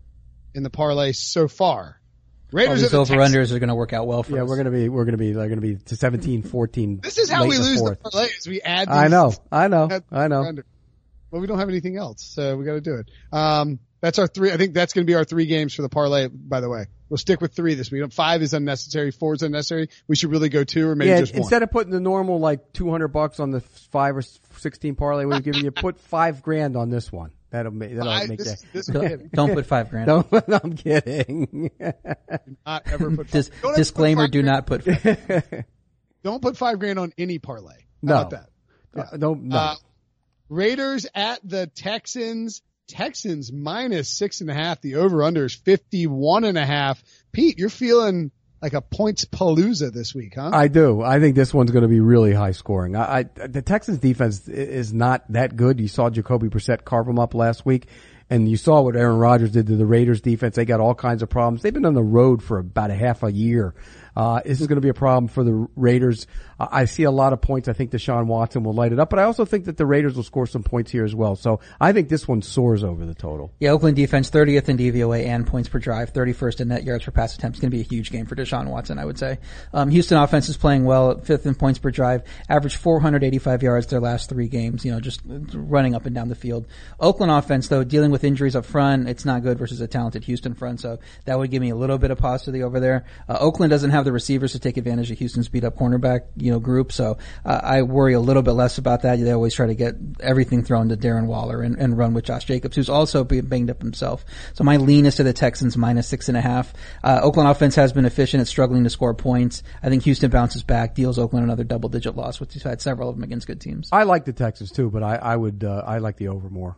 in the parlay so far. Raiders All these over unders are going to work out well for yeah, us. we're going to be, we're going to be, they're going to be to seventeen fourteen. This is how we lose the parlays. We add these. I know, I know, I know. Well, we don't have anything else, so we got to do it. Um, that's our three. I think that's going to be our three games for the parlay, by the way. We'll stick with three this week. Five is unnecessary. Four is unnecessary. We should really go two or maybe yeah, just one. Instead of putting the normal like two hundred bucks on the five or sixteen parlay we've given you, put five grand on this one. That'll make, that'll I, make this, that. this don't, don't put five grand. Don't, I'm kidding. Do not ever put Dis, don't disclaimer, put do grand. not put five. Don't put five grand on any parlay. How No. about that? Yeah. Uh, no, no. Uh, Raiders at the Texans. Texans minus six and a half. The over under is fifty-one and a half. Pete, you're feeling like a points palooza this week, huh? I do. I think this one's going to be really high scoring. I, I, the Texans defense is not that good. You saw Jacoby Brissett carve them up last week, and you saw what Aaron Rodgers did to the Raiders defense. They got all kinds of problems. They've been on the road for about a half a year. Uh, this is going to be a problem for the Raiders. Uh, I see a lot of points. I think Deshaun Watson will light it up, but I also think that the Raiders will score some points here as well. So I think this one soars over the total. Yeah, Oakland defense thirtieth in D V O A and points per drive, thirty-first in net yards per pass attempt. It's going to be a huge game for Deshaun Watson, I would say. Um, Houston offense is playing well, fifth in points per drive, averaged four hundred eighty-five yards their last three games, you know, just running up and down the field. Oakland offense, though, dealing with injuries up front, it's not good versus a talented Houston front, so that would give me a little bit of positivity over there. Uh, Oakland doesn't have the receivers to take advantage of Houston's beat up cornerback, you know, group, so uh, I worry a little bit less about that. They always try to get everything thrown to Darren Waller and, and run with Josh Jacobs, who's also being banged up himself. So my lean is to the Texans minus six and a half. Uh, Oakland offense has been efficient at struggling to score points. I think Houston bounces back, deals Oakland another double digit loss, which he's had several of them against good teams. I like the Texans too, but I, I would, uh, I like the over more.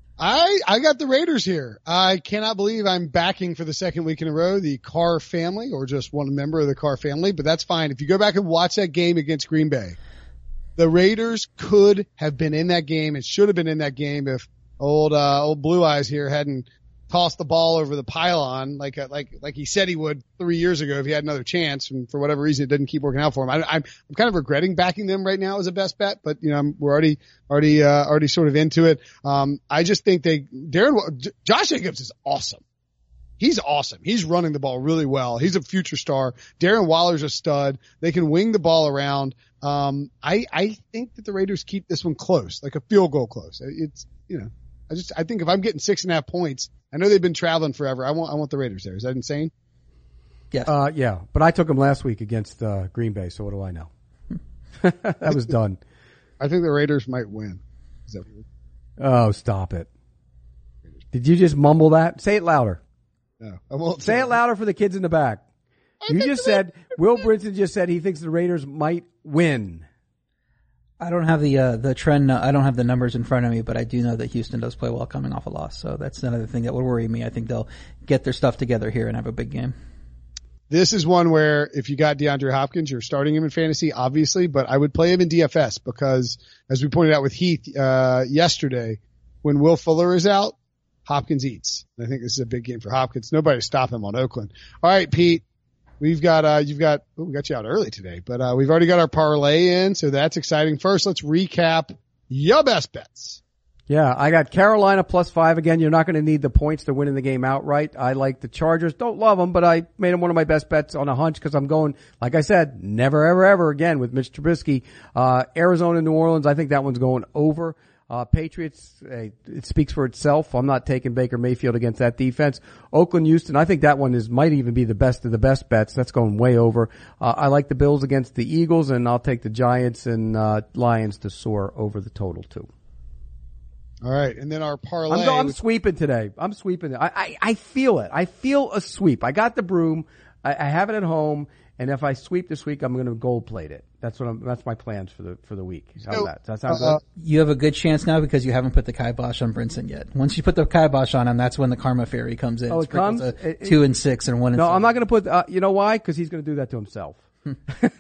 I, I got the Raiders here. I cannot believe I'm backing for the second week in a row the Carr family, or just one member of the Carr family, but that's fine. If you go back and watch that game against Green Bay, the Raiders could have been in that game and should have been in that game if old, uh, old Blue Eyes here hadn't tossed the ball over the pylon like, like, like he said he would three years ago if he had another chance. And for whatever reason, it didn't keep working out for him. I, I'm, I'm kind of regretting backing them right now as a best bet, but you know, I'm, we're already, already, uh, already sort of into it. Um, I just think they, Darren, J- Josh Jacobs is awesome. He's awesome. He's running the ball really well. He's a future star. Darren Waller's a stud. They can wing the ball around. Um, I, I think that the Raiders keep this one close, like a field goal close. It's, you know, I just, I think if I'm getting six and a half points, I know they've been traveling forever. I want, I want the Raiders there. Is that insane? Yes. Uh, yeah, but I took them last week against, uh, Green Bay, so what do I know? That was done. I think the Raiders might win. Is that weird? Oh, stop it. Did you just mumble that? Say it louder. No, I won't Say it louder for the kids in the back. I You think just the- said, Will Brinson just said he thinks the Raiders might win. I don't have the uh, the trend. I don't have the numbers in front of me, but I do know that Houston does play well coming off a loss. So that's another thing that would worry me. I think they'll get their stuff together here and have a big game. This is one where if you got DeAndre Hopkins, you're starting him in fantasy, obviously, but I would play him in D F S because, as we pointed out with Heath uh yesterday, when Will Fuller is out, Hopkins eats. And I think this is a big game for Hopkins. Nobody stop him on Oakland. All right, Pete. We've got, uh, you've got, oh, we got you out early today, but, uh, we've already got our parlay in, so that's exciting. First, let's recap your best bets. Yeah, I got Carolina plus five again. You're not going to need the points to win in the game outright. I like the Chargers. Don't love them, but I made them one of my best bets on a hunch because I'm going, like I said, never, ever, ever again with Mitch Trubisky. Uh, Arizona, New Orleans, I think that one's going over. Uh, Patriots, hey, it speaks for itself. I'm not taking Baker Mayfield against that defense. Oakland, Houston, I think that one is, might even be the best of the best bets. That's going way over. Uh, I like the Bills against the Eagles, and I'll take the Giants and, uh, Lions to soar over the total too. All right. And then our parlay. I'm, I'm sweeping today. I'm sweeping. I, I, I feel it. I feel a sweep. I got the broom. I, I have it at home. And if I sweep this week, I'm going to gold plate it. That's what I'm, that's my plans for the, for the week. How's So, that? Does that sound uh, good? You have a good chance now because you haven't put the kibosh on Brinson yet. Once you put the kibosh on him, that's when the karma fairy comes in. Oh, it Sprinkles comes? a It- it- two and six and one and No, seven. I'm not going to put, uh, you know why? Cause he's going to do that to himself. Put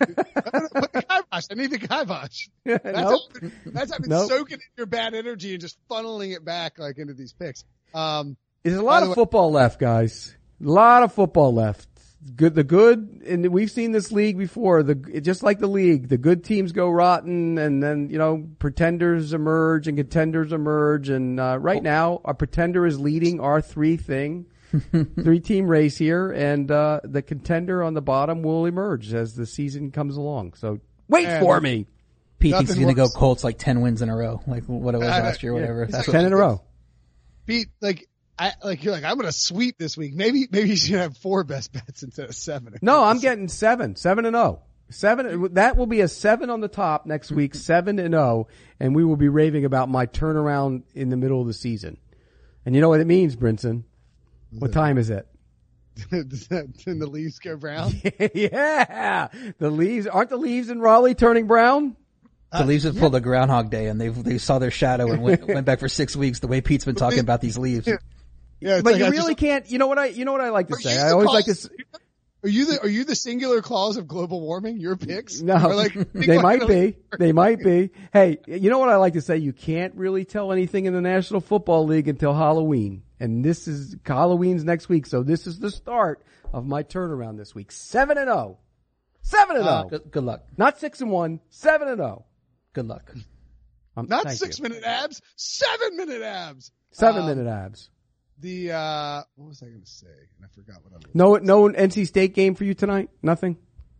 the kibosh. I need the kibosh. That's, Nope. how, that's how I've been Nope. soaking in your bad energy and just funneling it back like into these picks. Um, There's a By lot the of way- football left, guys. A lot of football left. Good, the good, and we've seen this league before. The just like the league, the good teams go rotten, and then you know pretenders emerge and contenders emerge. And uh, right now, a pretender is leading our three thing, three team race here, and uh, the contender on the bottom will emerge as the season comes along. So wait And- for me. Pete thinks he's Nothing going to go worse. Colts like ten wins in a row, like what it was Uh, last year, or yeah. whatever. It's That's like- what Ten in a row. Pete, like, I, like, you're like, I'm going to sweep this week. Maybe, maybe you should have four best bets instead of seven. No, I'm getting seven, seven and oh. Seven, that will be a seven on the top next week, seven and oh, and we will be raving about my turnaround in the middle of the season. And you know what it means, Brinson? What time is it? And the leaves go brown. Yeah, the leaves, aren't the leaves in Raleigh turning brown? the leaves have pulled a Groundhog Day, and they they saw their shadow and went, went back for six weeks. The way Pete's been talking about these leaves. Yeah, it's But like you I really just- can't, you know what I, you know what I like to Are say? you I the always like to, cause- s- Are you the, are you the singular cause of global warming? Your picks? no, Or like, they might be, they might be. Hey, you know what I like to say? You can't really tell anything in the National Football League until Halloween. And this is, Halloween's next week, so this is the start of my turnaround this week. Seven and oh. Seven and Uh, oh. Good, good luck. Not six and one, seven and oh. Good luck. Um, Not thank six you. minute abs, seven minute abs. Seven Um, minute abs. The, uh, what was I going to say? And I forgot what I was. No, no N C State game for you tonight? Nothing?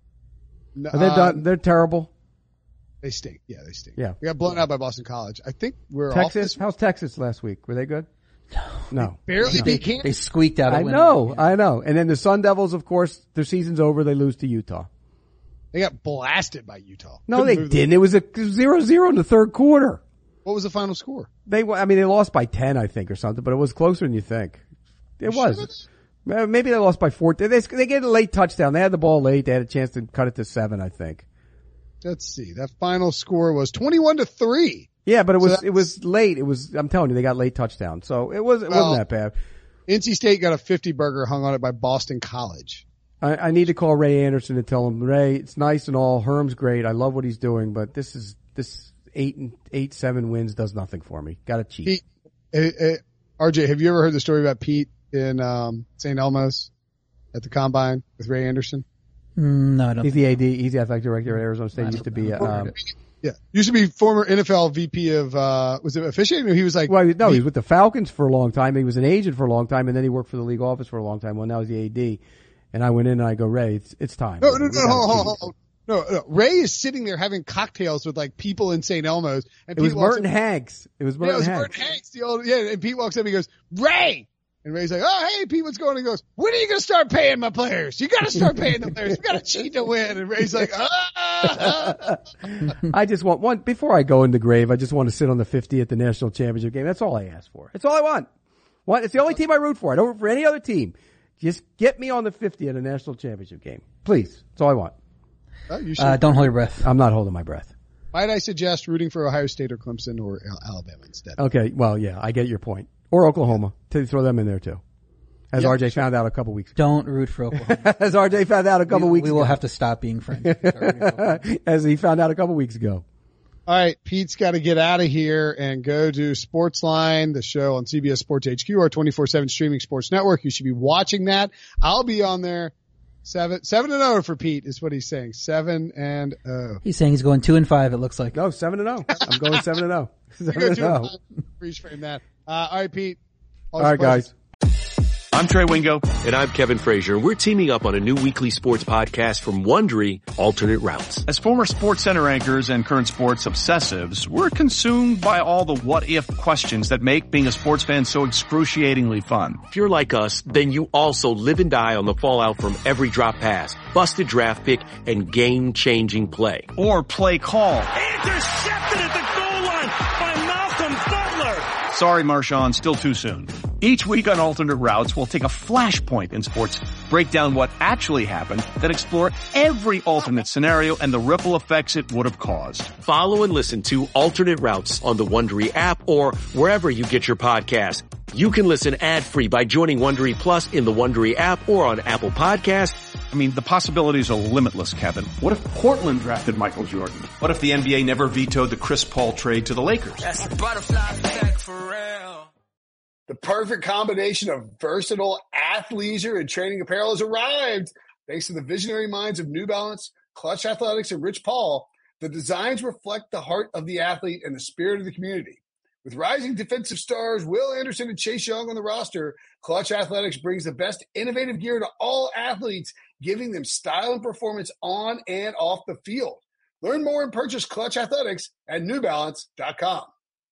No, Are they uh, done? They're terrible. They stink. Yeah, they stink. Yeah. We got blown out by Boston College. I think we're off Texas? this. How's Texas last week? Were they good? No. Barely. They can't. They squeaked out. a I win. know, I know. And then the Sun Devils, of course, their season's over. They lose to Utah. They got blasted by Utah. No, Couldn't they move the- didn't. It was a zero zero in the third quarter. What was the final score? They, I mean, they lost by ten, I think, or something, but it was closer than you think. It You was. sure? Uh, Maybe they lost by four. They, they get a late touchdown. They had the ball late. They had a chance to cut it to seven, I think. Let's see. That final score was twenty-one to three. Yeah, but it So was, that's- it was late. It was, I'm telling you, they got late touchdown. So it was, it Well- wasn't that bad. N C State got a fifty burger hung on it by Boston College. I, I need to call Ray Anderson and tell him, Ray, it's nice and all. Herm's great. I love what he's doing, but this is, this eight and eight, seven wins does nothing for me. Got to cheat. Pete, uh, uh, R J, have you ever heard the story about Pete in um, Saint Elmo's at the Combine with Ray Anderson? Mm, no, I don't. He's think the A D. He's the athletic director at Arizona State. I Used to don't- be, I don't um, know. Yeah, used to be former N F L V P of uh, was it officiating? Or he was like, well, no, he was with the Falcons for a long time. He was an agent for a long time, and then he worked for the league office for a long time. Well, now he's the A D. And I went in and I go, Ray, it's, it's time. no, no, We no, gotta hold, hold, cheat." hold. No, no, Ray is sitting there having cocktails with like people in Saint Elmo's, and It was Pete walks Merton up- Hanks. It was Yeah, Merton it was Hanks. Merton Hanks, the old, yeah, and Pete walks up and he goes, Ray! And Ray's like, oh, hey, Pete, what's going on? He goes, when are you going to start paying my players? You got to start paying the players. You got to cheat to win. And Ray's like, ah! I just want one, before I go in the grave, I just want to sit on the fifty at the national championship game. That's all I ask for. That's all I want. What? It's the only team I root for. I don't root for any other team. Just get me on the fifty at a national championship game. Please. That's all I want. Oh, you should. Uh, don't hold your breath. I'm not holding my breath. Might I suggest rooting for Ohio State or Clemson or Al- Alabama instead? Okay. Well, yeah, I get your point. Or Oklahoma. To throw them in there too. As Yeah, R J found out a couple weeks ago. Don't root for Oklahoma. As R J found out a couple we, weeks we will ago. have to stop being friends. As he found out a couple weeks ago. All right, Pete's got to get out of here and go to Sportsline, the show on C B S Sports H Q, our twenty-four seven streaming sports network. You should be watching that. I'll be on there. Seven, seven and oh for Pete is what he's saying. Seven and oh. He's saying he's going two and five. It looks like. No, seven and oh. I'm going seven and oh. You Seven go and two and oh. five. Freeze frame that. Uh, all right, Pete. All right, guys. I'm Trey Wingo. And I'm Kevin Frazier. We're teaming up on a new weekly sports podcast from Wondery, Alternate Routes. As former Sports Center anchors and current sports obsessives, we're consumed by all the what-if questions that make being a sports fan so excruciatingly fun. If you're like us, then you also live and die on the fallout from every drop pass, busted draft pick, and game-changing play. Or play call. Intercepted at the goal line by Malcolm Butler. Sorry, Marshawn, still too soon. Each week on Alternate Routes, we'll take a flashpoint in sports, break down what actually happened, that explore every alternate scenario and the ripple effects it would have caused. Follow and listen to Alternate Routes on the Wondery app or wherever you get your podcasts. You can listen ad-free by joining Wondery Plus in the Wondery app or on Apple Podcasts. I mean, the possibilities are limitless, Kevin. What if Portland drafted Michael Jordan? What if the N B A never vetoed the Chris Paul trade to the Lakers? That's a butterfly effect for real. The perfect combination of versatile athleisure and training apparel has arrived. Thanks to the visionary minds of New Balance, Clutch Athletics, and Rich Paul, the designs reflect the heart of the athlete and the spirit of the community. With rising defensive stars Will Anderson and Chase Young on the roster, Clutch Athletics brings the best innovative gear to all athletes, giving them style and performance on and off the field. Learn more and purchase Clutch Athletics at new balance dot com.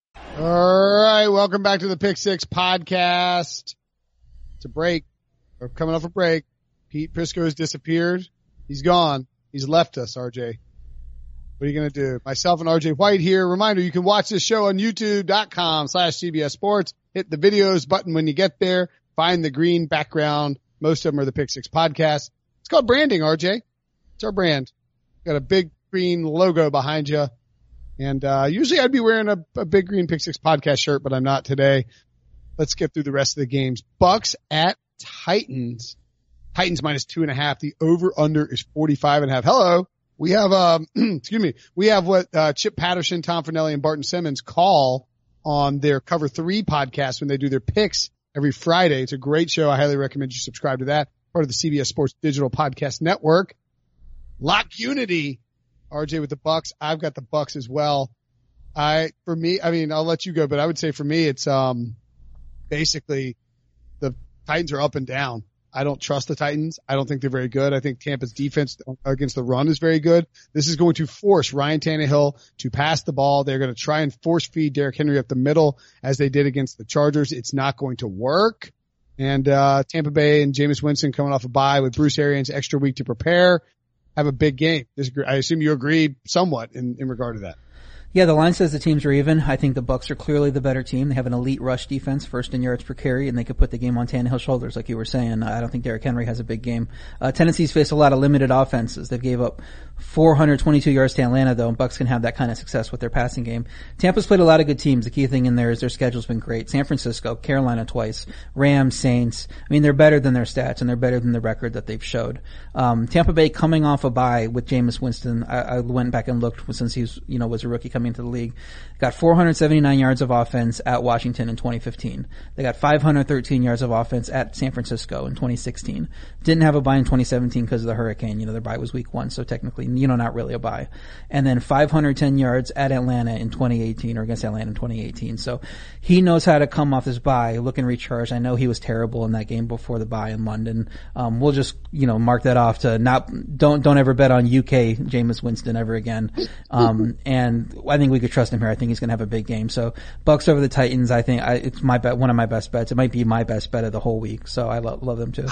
All right, welcome back to the Pick Six podcast. It's a break. We're coming off a break. Pete Prisco has disappeared. He's gone. He's left us, R J. What are you going to do? Myself and R J White here. Reminder, you can watch this show on youtube.com slash CBS Sports. Hit the videos button when you get there. Find the green background. Most of them are the Pick Six podcast. It's called branding, R J. It's our brand. Got a big green logo behind you. And uh usually I'd be wearing a, a big green Pick Six podcast shirt, but I'm not today. Let's get through the rest of the games. Bucks at Titans. Titans minus two and a half. The over-under is forty-five and a half. Hello. We have, um, excuse me, we have what uh Chip Patterson, Tom Fornelli, and Barton Simmons call on their Cover Three podcast when they do their picks every Friday. It's a great show. I highly recommend you subscribe to that. Part of the C B S Sports Digital Podcast Network. Lock Unity. R J with the Bucks. I've got the Bucks as well. I, for me, I mean, I'll let you go, but I would say for me, it's, um, basically the Titans are up and down. I don't trust the Titans. I don't think they're very good. I think Tampa's defense against the run is very good. This is going to force Ryan Tannehill to pass the ball. They're going to try and force feed Derrick Henry up the middle as they did against the Chargers. It's not going to work. And, uh, Tampa Bay and Jameis Winston coming off a bye with Bruce Arians extra week to prepare. Have a big game. I assume you agree somewhat in, in regard to that. Yeah, the line says the teams are even. I think the Bucks are clearly the better team. They have an elite rush defense, first in yards per carry, and they could put the game on Tannehill's shoulders, like you were saying. I don't think Derrick Henry has a big game. Uh, Tennessee's faced a lot of limited offenses. They've gave up four hundred twenty-two yards to Atlanta, though, and Bucks can have that kind of success with their passing game. Tampa's played a lot of good teams. The key thing in there is their schedule's been great. San Francisco, Carolina twice, Rams, Saints. I mean, they're better than their stats, and they're better than the record that they've showed. Um, Tampa Bay coming off a bye with Jameis Winston. I, I went back and looked since he was, you know, was a rookie coming into the league. Got four hundred seventy-nine yards of offense at Washington in twenty fifteen. They got five hundred thirteen yards of offense at San Francisco in twenty sixteen. Didn't have a bye in twenty seventeen because of the hurricane. You know, their bye was week one, so technically, you know, not really a bye. And then five hundred ten yards at Atlanta in twenty eighteen, or against Atlanta in twenty eighteen. So he knows how to come off his bye, look and recharge. I know he was terrible in that game before the bye in London. Um, we'll just, you know, mark that off to not, don't, don't ever bet on U K Jameis Winston ever again. Um, and I think we could trust him here. I think he's going to have a big game. So Bucks over the Titans, I think I, it's my bet, one of my best bets. It might be my best bet of the whole week. So I love, love them too.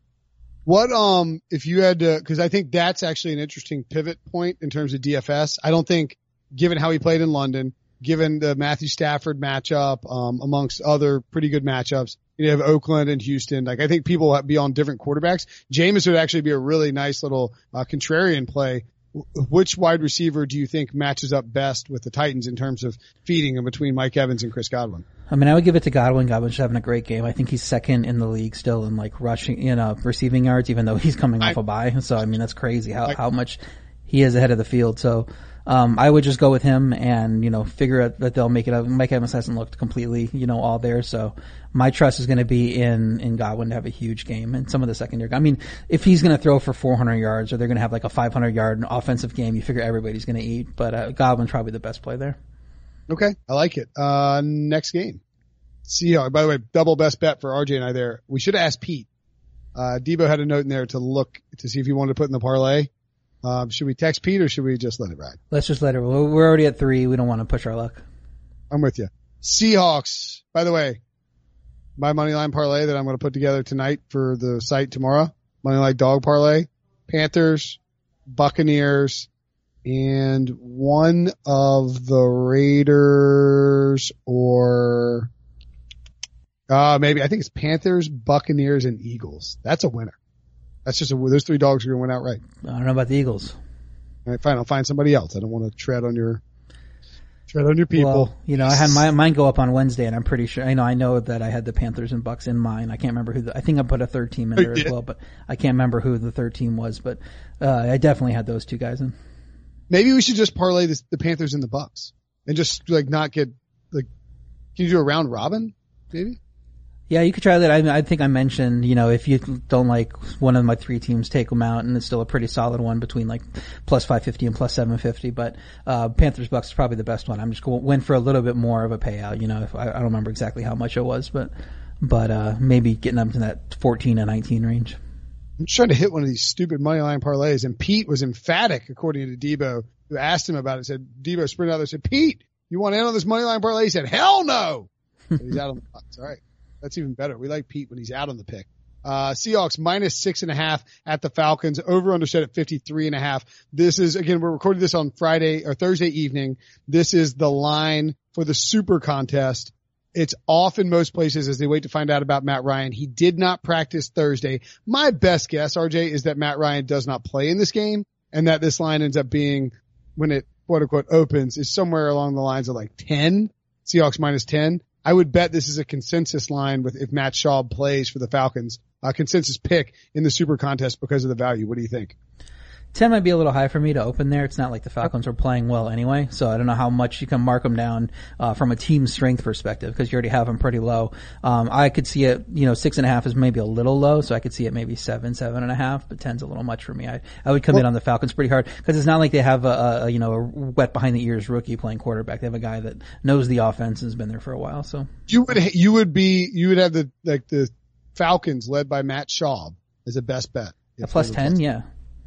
What, um, if you had to, cause I think that's actually an interesting pivot point in terms of D F S. I don't think, given how he played in London, given the Matthew Stafford matchup, um, amongst other pretty good matchups, you have Oakland and Houston. Like, I think people will be on different quarterbacks. Jameis would actually be a really nice little, uh, contrarian play. Which wide receiver do you think matches up best with the Titans in terms of feeding in between Mike Evans and Chris Godwin? I mean, I would give it to Godwin. Godwin's having a great game. I think he's second in the league still in like rushing, you know, receiving yards, even though he's coming off a bye. So, I mean, that's crazy how, how much he is ahead of the field. So, um, I would just go with him and, you know, figure out that they'll make it up. Mike Evans hasn't looked completely, you know, all there. So my trust is going to be in, in Godwin to have a huge game and some of the secondary. I mean, if he's going to throw for four hundred yards or they're going to have like a five hundred yard offensive game, you figure everybody's going to eat, but, uh, Godwin's probably the best play there. Okay. I like it. Uh, next game. Seahawks. By the way, double best bet for R J and I there. We should have asked Pete. Uh, Debo had a note in there to look to see if he wanted to put in the parlay. Um, should we text Pete or should we just let it ride? Let's just let it. We're already at three. We don't want to push our luck. I'm with you. Seahawks. By the way, my money line parlay that I'm going to put together tonight for the site tomorrow. Money line dog parlay. Panthers, Buccaneers, and one of the Raiders or, uh, maybe I think it's Panthers, Buccaneers, and Eagles. That's a winner. That's just a, those three dogs are going to win outright. I don't know about the Eagles. All right, fine. I'll find somebody else. I don't want to tread on your tread on your people. Well, you know, I had my, mine go up on Wednesday, and I'm pretty sure. I know, I know that I had the Panthers and Bucks in mine. I can't remember who. The, I think I put a third team in there as well, but I can't remember who the third team was. But uh, I definitely had those two guys in. Maybe we should just parlay this, the Panthers and the Bucks, and just like not get like. Can you do a round robin? Maybe. Yeah, you could try that. I, I think I mentioned, you know, if you don't like one of my three teams, take them out, and it's still a pretty solid one between like plus five fifty and plus seven fifty. But uh Panthers Bucks is probably the best one. I'm just going win for a little bit more of a payout. You know, if I, I don't remember exactly how much it was, but but uh maybe getting up to that fourteen to nineteen range. I'm just trying to hit one of these stupid money line parlays, and Pete was emphatic, according to Debo, who asked him about it. Said Debo sprinted out there, said, "Pete, you want in on this money line parlay?" He said, "Hell no." So he's out on the box. All right. That's even better. We like Pete when he's out on the pick. Uh, Seahawks minus six and a half at the Falcons. Over under set at fifty-three and a half. This is, again, we're recording this on Friday or Thursday evening. This is the line for the super contest. It's off in most places as they wait to find out about Matt Ryan. He did not practice Thursday. My best guess, R J, is that Matt Ryan does not play in this game, and that this line ends up being, when it quote unquote opens, is somewhere along the lines of like ten. Seahawks minus ten. I would bet this is a consensus line with if Matt Schaub plays for the Falcons, a consensus pick in the super contest because of the value. What do you think? ten might be a little high for me to open there. It's not like the Falcons are playing well anyway, so I don't know how much you can mark them down uh from a team strength perspective because you already have them pretty low. Um I could see it, you know, six and a half is maybe a little low, so I could see it maybe seven, seven and a half, but ten's a little much for me. I I would come well, in on the Falcons pretty hard because it's not like they have a, a you know a wet behind the ears rookie playing quarterback. They have a guy that knows the offense and has been there for a while. So you would you would be you would have the like the Falcons led by Matt Schaub as a best bet. A plus ten, yeah.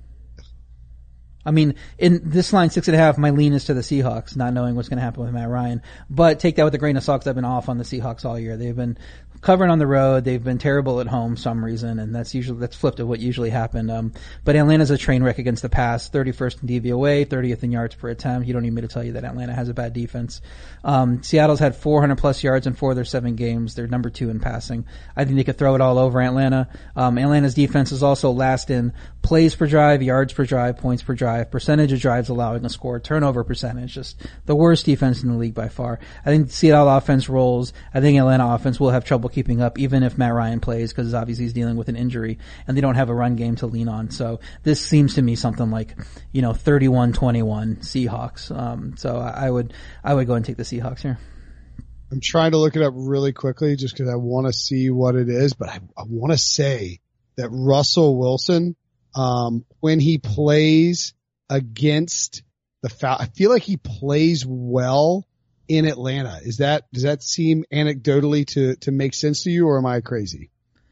I mean, in this line, six and a half, my lean is to the Seahawks, not knowing what's going to happen with Matt Ryan. But take that with a grain of salt because I've been off on the Seahawks all year. They've been covering on the road. They've been terrible at home some reason, and that's usually, that's flipped to what usually happened. Um, but Atlanta's a train wreck against the pass, thirty-first in D V O A, thirtieth in yards per attempt. You don't need me to tell you that Atlanta has a bad defense. Um, Seattle's had four hundred plus yards in four of their seven games. They're number two in passing. I think they could throw it all over Atlanta. Um, Atlanta's defense is also last in plays per drive, yards per drive, points per drive, percentage of drives allowing a score, turnover percentage, just the worst defense in the league by far. I think Seattle offense rolls. I think Atlanta offense will have trouble keeping up even if Matt Ryan plays because obviously he's dealing with an injury and they don't have a run game to lean on. So this seems to me something like, you know, thirty-one twenty-one Seahawks. Um, so I would, I would go and take the Seahawks here. I'm trying to look it up really quickly just because I want to see what it is, but I, I want to say that Russell Wilson, um, when he plays against the Fal- I feel like he plays well in Atlanta. Is that, does that seem anecdotally to, to make sense to you, or am I crazy?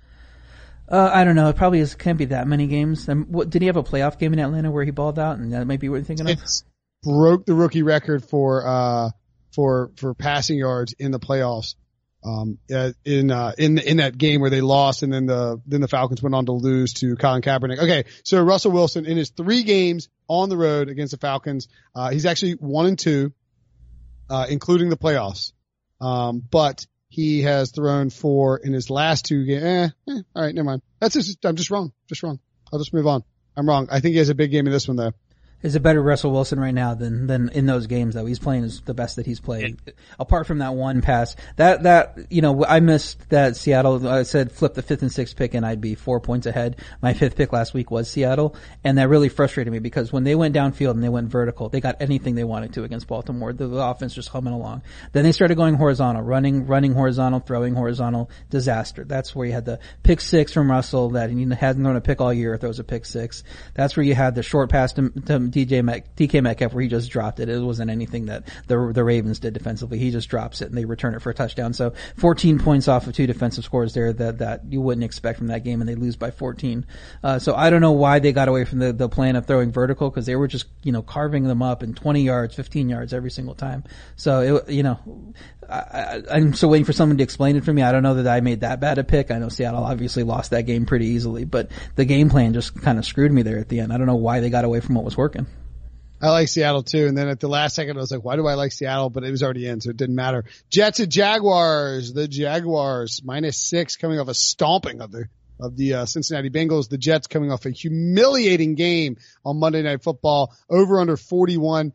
Uh, I don't know. It probably is, can't be that many games. Um, what, did he have a playoff game in Atlanta where he balled out? And that might be what you're thinking of? It's broke the rookie record for, uh, for, for passing yards in the playoffs. Um, uh, in, uh, in, in that game where they lost and then the, then the Falcons went on to lose to Colin Kaepernick. Okay. So Russell Wilson in his three games on the road against the Falcons, uh, he's actually one and two, uh, including the playoffs. Um, but he has thrown for in his last two games. Eh, eh, all right. Never mind. That's just, I'm just wrong. Just wrong. I'll just move on. I'm wrong. I think he has a big game in this one though. Is a better Russell Wilson right now than than in those games though. He's playing is the best that he's played. Yeah. Apart from that one pass, that that you know I missed that Seattle. I said flip the fifth and sixth pick and I'd be four points ahead. My fifth pick last week was Seattle, and that really frustrated me because when they went downfield and they went vertical, they got anything they wanted to against Baltimore. The, the offense just humming along. Then they started going horizontal, running, running horizontal, throwing horizontal. Disaster. That's where you had the pick six from Russell that he hadn't thrown a pick all year. Throws a pick six. That's where you had the short pass to, to D J Met, D K Metcalf where he just dropped it. It wasn't anything that the the Ravens did defensively. He just drops it and they return it for a touchdown. So fourteen points off of two defensive scores there that that you wouldn't expect from that game, and they lose by fourteen. Uh, so I don't know why they got away from the the plan of throwing vertical because they were just you know carving them up in twenty yards, fifteen yards every single time. So it, you know. I, I'm still waiting for someone to explain it for me. I don't know that I made that bad a pick. I know Seattle obviously lost that game pretty easily, but the game plan just kind of screwed me there at the end. I don't know why they got away from what was working. I like Seattle too. And then at the last second, I was like, why do I like Seattle? But it was already in, so it didn't matter. Jets at Jaguars. The Jaguars minus six coming off a stomping of the, of the uh, Cincinnati Bengals. The Jets coming off a humiliating game on Monday Night Football, over under forty-one.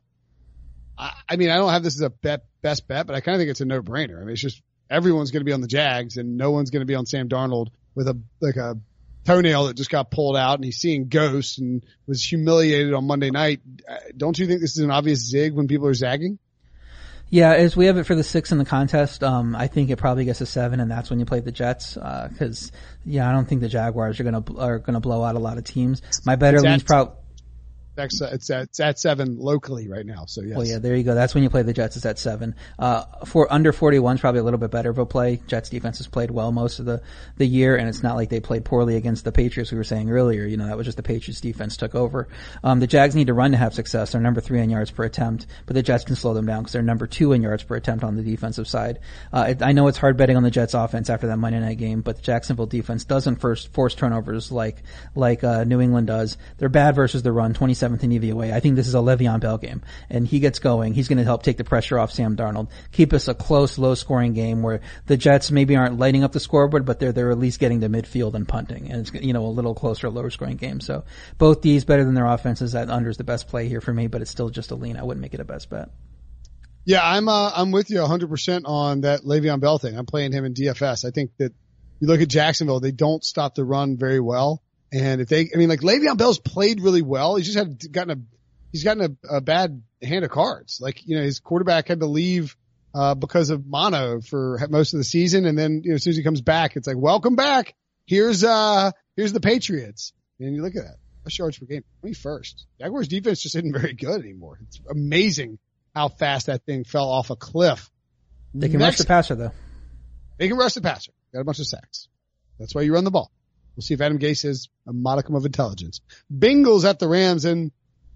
I, I mean, I don't have this as a bet, best bet, but I kind of think it's a no-brainer. I mean, it's just everyone's going to be on the Jags, and no one's going to be on Sam Darnold with a like a toenail that just got pulled out, and he's seeing ghosts and was humiliated on Monday night. Don't you think this is an obvious zig when people are zagging? Yeah, as we have it for the six in the contest, um, I think it probably gets a seven, and that's when you play the Jets. Uh, cause, yeah, I don't think the Jaguars are gonna, are gonna blow out a lot of teams. My better leans probably, It's at, it's at seven locally right now, so yes. Well, yeah, there you go. That's when you play the Jets. It's at seven. Uh, for under forty-one is probably a little bit better of a play. Jets defense has played well most of the, the year, and it's not like they played poorly against the Patriots we were saying earlier. You know, that was just the Patriots defense took over. Um, the Jags need to run to have success. They're number three in yards per attempt, but the Jets can slow them down because they're number two in yards per attempt on the defensive side. Uh, it, I know it's hard betting on the Jets offense after that Monday night game, but the Jacksonville defense doesn't first force turnovers like, like, uh, New England does. They're bad versus the run, twenty-seventh in E V O A. I think this is a Le'Veon Bell game, and he gets going. He's going to help take the pressure off Sam Darnold, keep us a close, low-scoring game where the Jets maybe aren't lighting up the scoreboard, but they're they're at least getting to midfield and punting, and it's, you know, a little closer, lower-scoring game. So both these better than their offenses. That under is the best play here for me, but it's still just a lean. I wouldn't make it a best bet. Yeah, I'm uh, I'm with you one hundred percent on that Le'Veon Bell thing. I'm playing him in D F S. I think that you look at Jacksonville, they don't stop the run very well, and if they, I mean, like Le'Veon Bell's played really well. He's just had gotten a He's gotten a, a bad hand of cards. Like, you know, his quarterback had to leave, uh, because of mono for most of the season. And then, you know, as soon as he comes back, it's like, welcome back. Here's, uh, here's the Patriots. And you look at that. Rush yards per game, twenty-first. Jaguars defense just isn't very good anymore. It's amazing how fast that thing fell off a cliff. They can Next, rush the passer though. They can rush the passer. Got a bunch of sacks. That's why you run the ball. We'll see if Adam Gase has a modicum of intelligence. Bengals at the Rams, and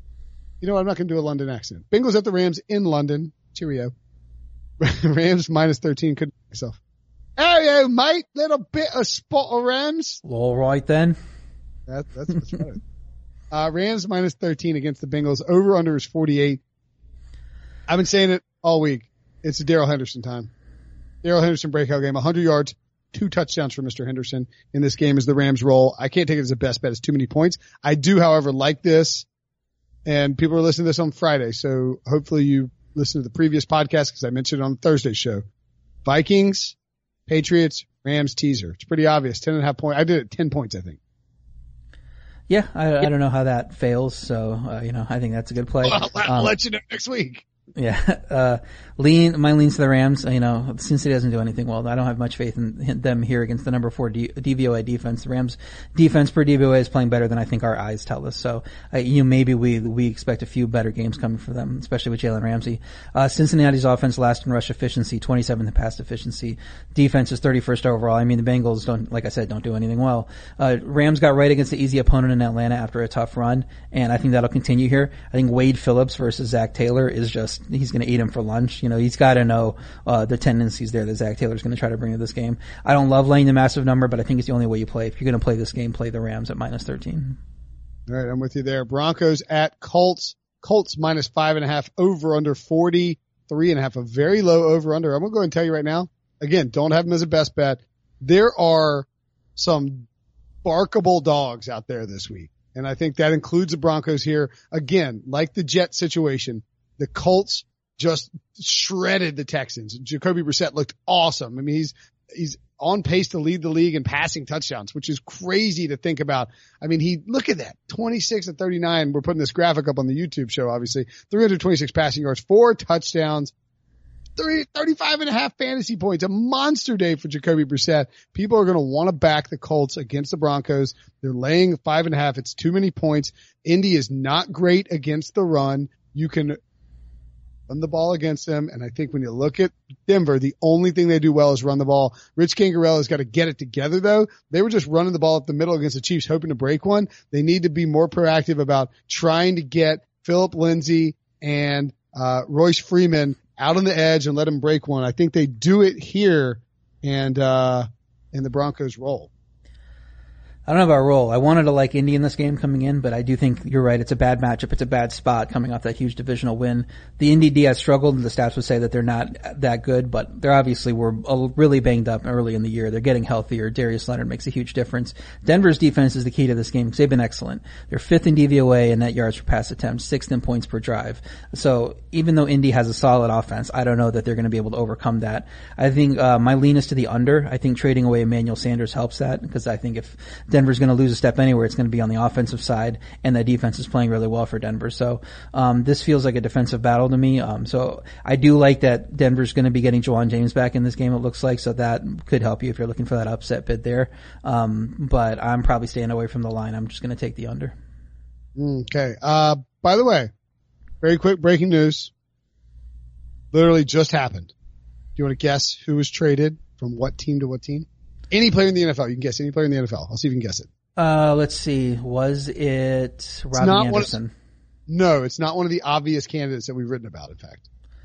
you know what? I'm not going to do a London accent. Bengals at the Rams in London. Cheerio. Rams minus thirteen. Couldn't myself. Hey, mate. Little bit of spot of Rams. All right then. That, that's what's right. Uh, Rams minus thirteen against the Bengals. Over under is forty-eight. I've been saying it all week. It's a Darrell Henderson time. Darrell Henderson breakout game. one hundred yards, two touchdowns for Mister Henderson in this game as the Rams roll. I can't take it as a best bet. It's too many points. I do, however, like this. And people are listening to this on Friday, so hopefully you listen to the previous podcast because I mentioned it on the Thursday show. Vikings, Patriots, Rams teaser. It's pretty obvious. Ten and a half points. I did it ten points, I think. Yeah, I, I don't know how that fails, so uh, you know, I think that's a good play. Well, I'll um, let you know next week. Yeah, uh, lean, my leans to the Rams, you know, Cincinnati doesn't do anything well. I don't have much faith in them here against the number four D- DVOA defense. The Rams defense per D V O A is playing better than I think our eyes tell us. So, uh, you know, maybe we, we expect a few better games coming for them, especially with Jalen Ramsey. Uh, Cincinnati's offense last in rush efficiency, twenty-seventh in pass efficiency. Defense is thirty-first overall. I mean, the Bengals don't, like I said, don't do anything well. Uh, Rams got right against the easy opponent in Atlanta after a tough run, and I think that'll continue here. I think Wade Phillips versus Zach Taylor is just, he's going to eat him for lunch. You know, he's got to know uh the tendencies there that Zach Taylor's going to try to bring to this game. I don't love laying the massive number, but I think it's the only way you play. If you're going to play this game, play the Rams at minus thirteen. All right, I'm with you there. Broncos at Colts. Colts minus five and a half, over under forty, three and a half, a very low over under. I'm going to go ahead and tell you right now. Again, don't have them as a best bet. There are some barkable dogs out there this week, and I think that includes the Broncos here. Again, like the Jet situation, the Colts just shredded the Texans. Jacoby Brissett looked awesome. I mean, he's, he's on pace to lead the league in passing touchdowns, which is crazy to think about. I mean, he, look at that. twenty-six and thirty-nine. We're putting this graphic up on the YouTube show, obviously. three hundred twenty-six passing yards, four touchdowns, three, thirty-five and a half fantasy points. A monster day for Jacoby Brissett. People are going to want to back the Colts against the Broncos. They're laying five and a half. It's too many points. Indy is not great against the run. You can run the ball against them. And I think when you look at Denver, the only thing they do well is run the ball. Rich Gangarella's got to get it together though. They were just running the ball up the middle against the Chiefs, hoping to break one. They need to be more proactive about trying to get Phillip Lindsay and, uh, Royce Freeman out on the edge and let them break one. I think they do it here, and, uh, and the Broncos roll. I don't know about roll. I wanted to like Indy in this game coming in, but I do think you're right. It's a bad matchup. It's a bad spot coming off that huge divisional win. The Indy D has struggled. The stats would say that they're not that good, but they're obviously were really banged up early in the year. They're getting healthier. Darius Leonard makes a huge difference. Denver's defense is the key to this game because they've been excellent. They're fifth in D V O A and net yards per pass attempts, sixth in points per drive. So even though Indy has a solid offense, I don't know that they're going to be able to overcome that. I think uh, my lean is to the under. I think trading away Emmanuel Sanders helps that because I think if Denver's going to lose a step anywhere, it's going to be on the offensive side, and that defense is playing really well for Denver. So um this feels like a defensive battle to me. Um so I do like that Denver's going to be getting Juwan James back in this game, it looks like, so that could help you if you're looking for that upset bid there. Um but I'm probably staying away from the line. I'm just going to take the under. Okay. Uh by the way, very quick breaking news. Literally just happened. Do you want to guess who was traded from what team to what team? Any player in the N F L. You can guess any player in the N F L. I'll see if you can guess it. Uh, let's see. Was it Robbie Anderson? Of, no, it's not one of the obvious candidates that we've written about, in fact.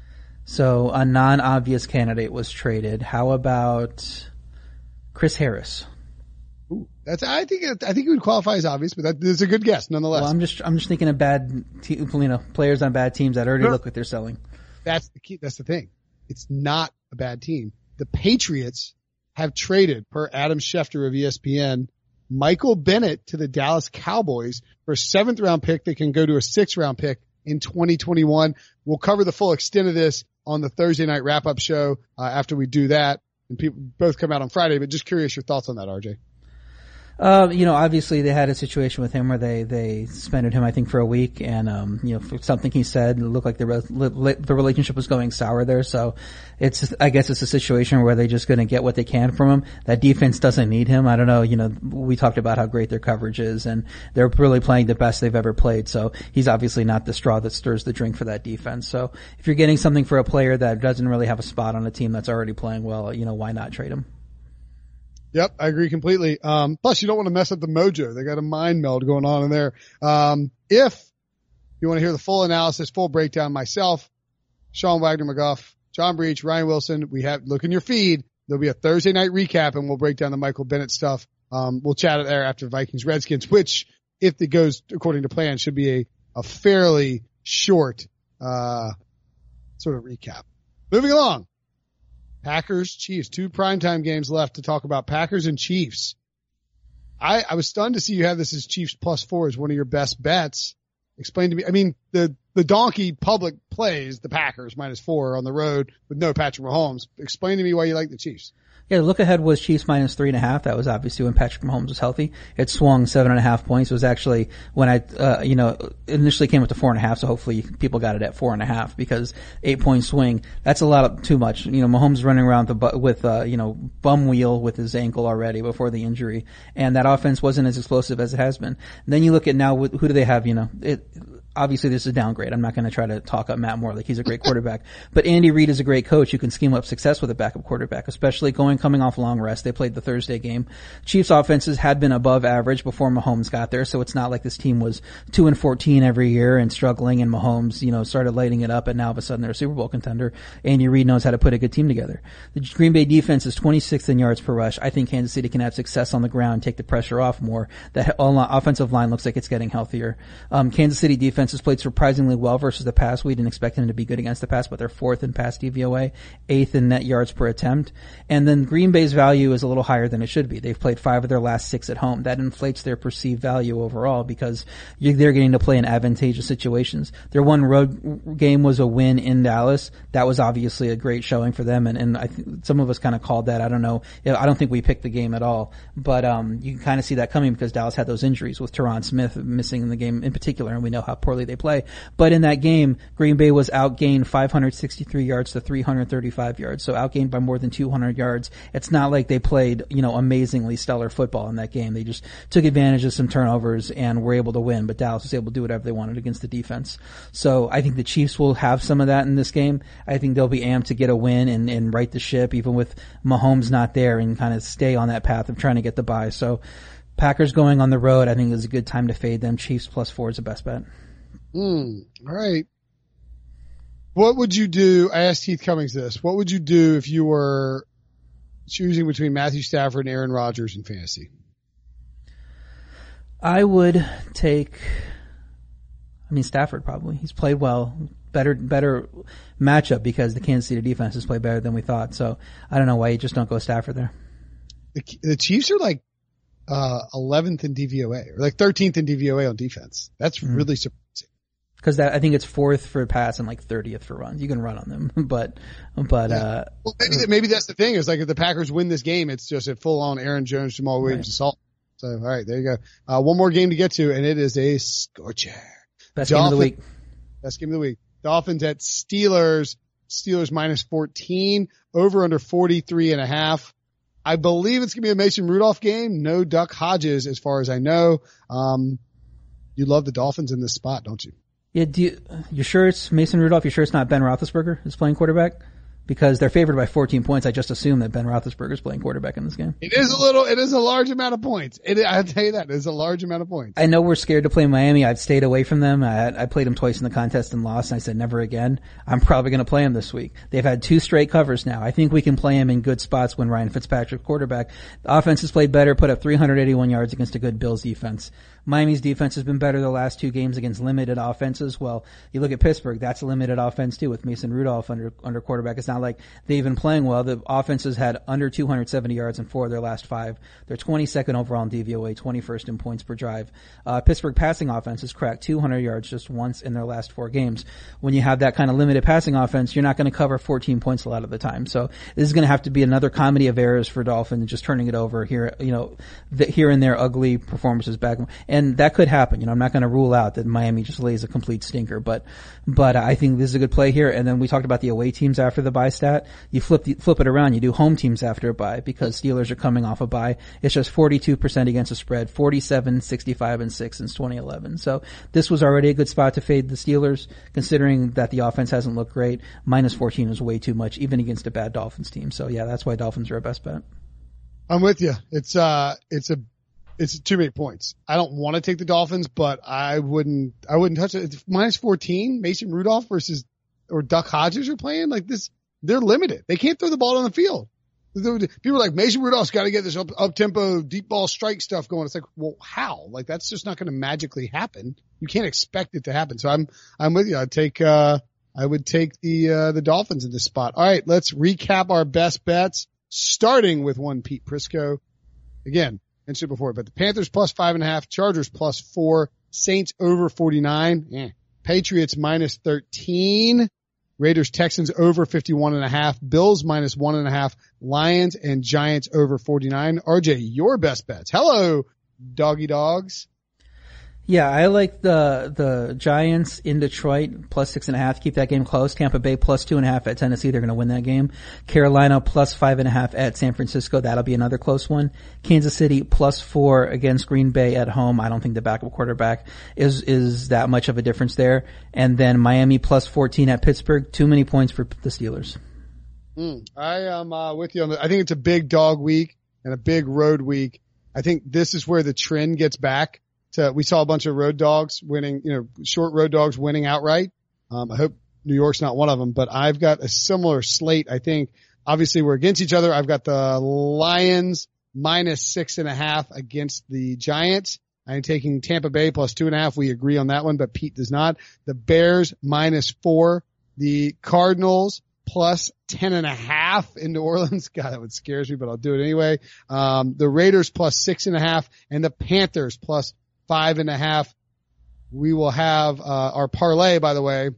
So a non-obvious candidate was traded. How about Chris Harris? Ooh, that's, I think, it, I think it would qualify as obvious, but that is a good guess nonetheless. Well, I'm just, I'm just thinking of bad, te- you know, players on bad teams that already no. look like they're selling. That's the key. That's the thing. It's not a bad team. The Patriots have traded, per Adam Schefter of E S P N, Michael Bennett to the Dallas Cowboys for a seventh round pick that can go to a sixth round pick in twenty twenty-one. We'll cover the full extent of this on the Thursday night wrap up show, uh, after we do that, and people both come out on Friday, but just curious your thoughts on that, R J. Uh, you know, obviously they had a situation with him where they, they suspended him, I think, for a week, and, um, you know, for something he said, it looked like the, re- the relationship was going sour there, so it's, I guess it's a situation where they're just gonna get what they can from him. That defense doesn't need him. I don't know, you know, we talked about how great their coverage is, and they're really playing the best they've ever played, so he's obviously not the straw that stirs the drink for that defense. So if you're getting something for a player that doesn't really have a spot on a team that's already playing well, you know, why not trade him? Yep, I agree completely. Um, plus you don't want to mess up the mojo. They got a mind meld going on in there. Um, if you want to hear the full analysis, full breakdown myself, Sean Wagner McGough, John Breach, Ryan Wilson, we have, look in your feed. There'll be a Thursday night recap and we'll break down the Michael Bennett stuff. Um, we'll chat it there after Vikings Redskins, which if it goes according to plan should be a, a fairly short, uh, sort of recap. Moving along. Packers, Chiefs, two primetime games left to talk about. Packers and Chiefs. I, I was stunned to see you have this as Chiefs plus four as one of your best bets. Explain to me. I mean, the, the donkey public plays the Packers minus four on the road with no Patrick Mahomes. Explain to me why you like the Chiefs. Yeah, the look ahead was Chiefs minus three and a half. That was obviously when Patrick Mahomes was healthy. It swung seven and a half points. It was actually when I, uh, you know, initially came with the four and a half. So hopefully people got it at four and a half because eight point swing. That's a lot of, too much. You know, Mahomes running around the, with, uh, you know, bum wheel with his ankle already before the injury. And that offense wasn't as explosive as it has been. And then you look at now, who do they have? You know, it, obviously this is a downgrade. I'm not going to try to talk up Matt Moore like he's a great quarterback, but Andy Reid is a great coach who can scheme up success with a backup quarterback, especially going coming off long rest. They played the Thursday game. Chiefs offenses had been above average before Mahomes got there, so it's not like this team was two and fourteen every year and struggling, and Mahomes, you know, started lighting it up, and now all of a sudden they're a Super Bowl contender. Andy Reid knows how to put a good team together. The Green Bay defense is twenty-sixth in yards per rush. I think Kansas City can have success on the ground, take the pressure off more. The offensive line looks like it's getting healthier. Um, Kansas City defense has played surprisingly well versus the pass. We didn't expect them to be good against the pass, but they're fourth in pass D V O A, eighth in net yards per attempt. And then Green Bay's value is a little higher than it should be. They've played five of their last six at home. That inflates their perceived value overall because they're getting to play in advantageous situations. Their one road game was a win in Dallas. That was obviously a great showing for them, and, and I think some of us kind of called that. I don't know. I don't think we picked the game at all, but um you can kind of see that coming because Dallas had those injuries with Tyron Smith missing in the game in particular, and we know how poorly they play. But in that game, Green Bay was outgained five hundred sixty-three yards to three hundred thirty-five yards, so outgained by more than two hundred yards. It's not like they played, you know, amazingly stellar football in that game. They just took advantage of some turnovers and were able to win, but Dallas was able to do whatever they wanted against the defense. So I think the Chiefs will have some of that in this game. I think they'll be amped to get a win and, and right the ship, even with Mahomes not there, and kind of stay on that path of trying to get the bye. So Packers going on the road, I think is a good time to fade them. Chiefs plus four is the best bet. Hmm. All right. What would you do? I asked Heath Cummings this. What would you do if you were choosing between Matthew Stafford and Aaron Rodgers in fantasy? I would take, I mean, Stafford probably. He's played well. Better, better matchup because the Kansas City defense has played better than we thought. So I don't know why you just don't go Stafford there. The, the Chiefs are like, uh, eleventh in D V O A or like thirteenth in D V O A on defense. That's mm-hmm. really surprising. Cause that, I think it's fourth for pass and like thirtieth for runs. You can run on them, but, but, yeah. uh. Well, maybe, that, maybe that's the thing is like if the Packers win this game, it's just a full on Aaron Jones, Jamal Williams right. assault. So, all right, there you go. Uh, one more game to get to and it is a scorcher. Best Dolphin, game of the week. Best game of the week. Dolphins at Steelers. Steelers minus fourteen. Over under forty-three and a half. I believe it's going to be a Mason Rudolph game. No Duck Hodges as far as I know. Um, you love the Dolphins in this spot, don't you? Yeah, do you, you sure it's Mason Rudolph? You sure it's not Ben Roethlisberger who's playing quarterback? Because they're favored by fourteen points. I just assume that Ben Roethlisberger is playing quarterback in this game. It is a little, it is a large amount of points. It, I'll tell you that. It is a large amount of points. I know we're scared to play Miami. I've stayed away from them. I, I played them twice in the contest and lost, and I said never again. I'm probably going to play them this week. They've had two straight covers now. I think we can play them in good spots when Ryan Fitzpatrick's quarterback. The offense has played better, put up three hundred eighty-one yards against a good Bills defense. Miami's defense has been better the last two games against limited offenses. Well, you look at Pittsburgh, that's a limited offense too with Mason Rudolph under, under quarterback. It's not like they've been playing well. The offenses had under two hundred seventy yards in four of their last five. They're twenty-second overall in D V O A, twenty-first in points per drive. Uh, Pittsburgh passing offense has cracked two hundred yards just once in their last four games. When you have that kind of limited passing offense, you're not going to cover fourteen points a lot of the time. So this is going to have to be another comedy of errors for Dolphins, just turning it over here, you know, the, here and there ugly performances back. And that could happen. You know, I'm not going to rule out that Miami just lays a complete stinker, but, but I think this is a good play here. And then we talked about the away teams after the bye stat. You flip the, flip it around. You do home teams after a bye because Steelers are coming off a bye. It's just forty-two percent against the spread, forty-seven, sixty-five, and six since twenty eleven. So this was already a good spot to fade the Steelers, considering that the offense hasn't looked great. Minus fourteen is way too much, even against a bad Dolphins team. So yeah, that's why Dolphins are our best bet. I'm with you. It's, uh, it's a, It's too many points. I don't want to take the Dolphins, but I wouldn't, I wouldn't touch it. It's minus fourteen, Mason Rudolph versus, or Duck Hodges are playing like this. They're limited. They can't throw the ball on the field. People are like, Mason Rudolph's got to get this up, up tempo, deep ball strike stuff going. It's like, well, how? Like that's just not going to magically happen. You can't expect it to happen. So I'm, I'm with you. I'd take, uh, I would take the, uh, the Dolphins in this spot. All right. Let's recap our best bets, starting with one Pete Prisco. Again, mentioned before, but the Panthers plus five and a half, Chargers plus four, Saints over forty-nine, eh. Patriots minus thirteen, Raiders Texans over fifty-one and a half, Bills minus one and a half, Lions and Giants over forty-nine. R J, your best bets. Hello, doggy dogs. Yeah, I like the the Giants in Detroit plus six and a half. Keep that game close. Tampa Bay plus two and a half at Tennessee. They're going to win that game. Carolina plus five and a half at San Francisco. That'll be another close one. Kansas City plus four against Green Bay at home. I don't think the backup quarterback is is that much of a difference there. And then Miami plus fourteen at Pittsburgh. Too many points for the Steelers. Mm, I am uh, with you on that. I think it's a big dog week and a big road week. I think this is where the trend gets back. To, we saw a bunch of road dogs winning, you know, short road dogs winning outright. Um, I hope New York's not one of them, but I've got a similar slate. I think obviously we're against each other. I've got the Lions minus six and a half against the Giants. I'm taking Tampa Bay plus two and a half. We agree on that one, but Pete does not. The Bears minus four, the Cardinals plus ten and a half in New Orleans. God, that one scares me, but I'll do it anyway. Um, the Raiders plus six and a half and the Panthers plus five and a half. We will have, uh, our parlay, by the way,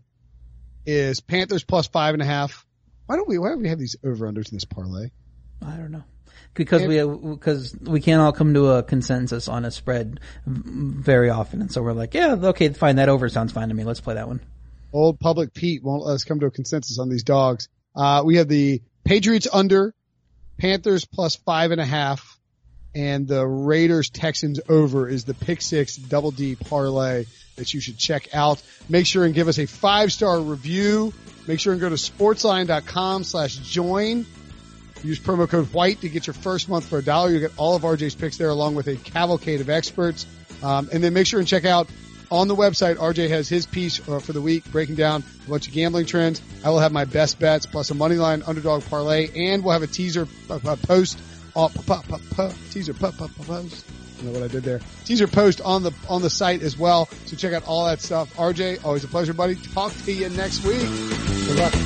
is Panthers plus five and a half. Why don't we, why don't we have these over-unders in this parlay? I don't know. Because and, we, because we can't all come to a consensus on a spread very often. And so we're like, yeah, okay, fine. That over sounds fine to me. Let's play that one. Old Public Pete won't let us come to a consensus on these dogs. Uh, we have the Patriots under, Panthers plus five and a half. And the Raiders Texans over is the pick six double D parlay that you should check out. Make sure and give us a five star review. Make sure and go to sportsline.com slash join. Use promo code white to get your first month for a dollar. You'll get all of R J's picks there along with a cavalcade of experts. Um, and then make sure and check out on the website. R J has his piece uh, for the week breaking down a bunch of gambling trends. I will have my best bets plus a money line underdog parlay, and we'll have a teaser uh, post. Oh, p- p- p- p- teaser p- p- post I don't know what I did there. Teaser post on the on the site as well. So check out all that stuff. R J, always a pleasure, buddy. Talk to you next week. Good luck.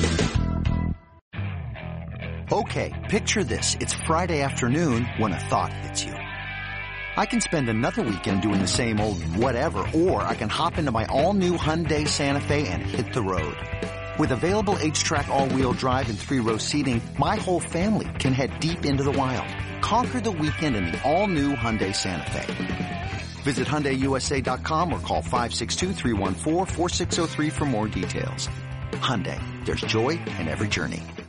Okay, picture this. It's Friday afternoon when a thought hits you. I can spend another weekend doing the same old whatever, or I can hop into my all-new Hyundai Santa Fe and hit the road. With available H-Track all-wheel drive and three-row seating, my whole family can head deep into the wild. Conquer the weekend in the all-new Hyundai Santa Fe. Visit Hyundai U S A dot com or call five six two, three one four, four six zero three for more details. Hyundai, there's joy in every journey.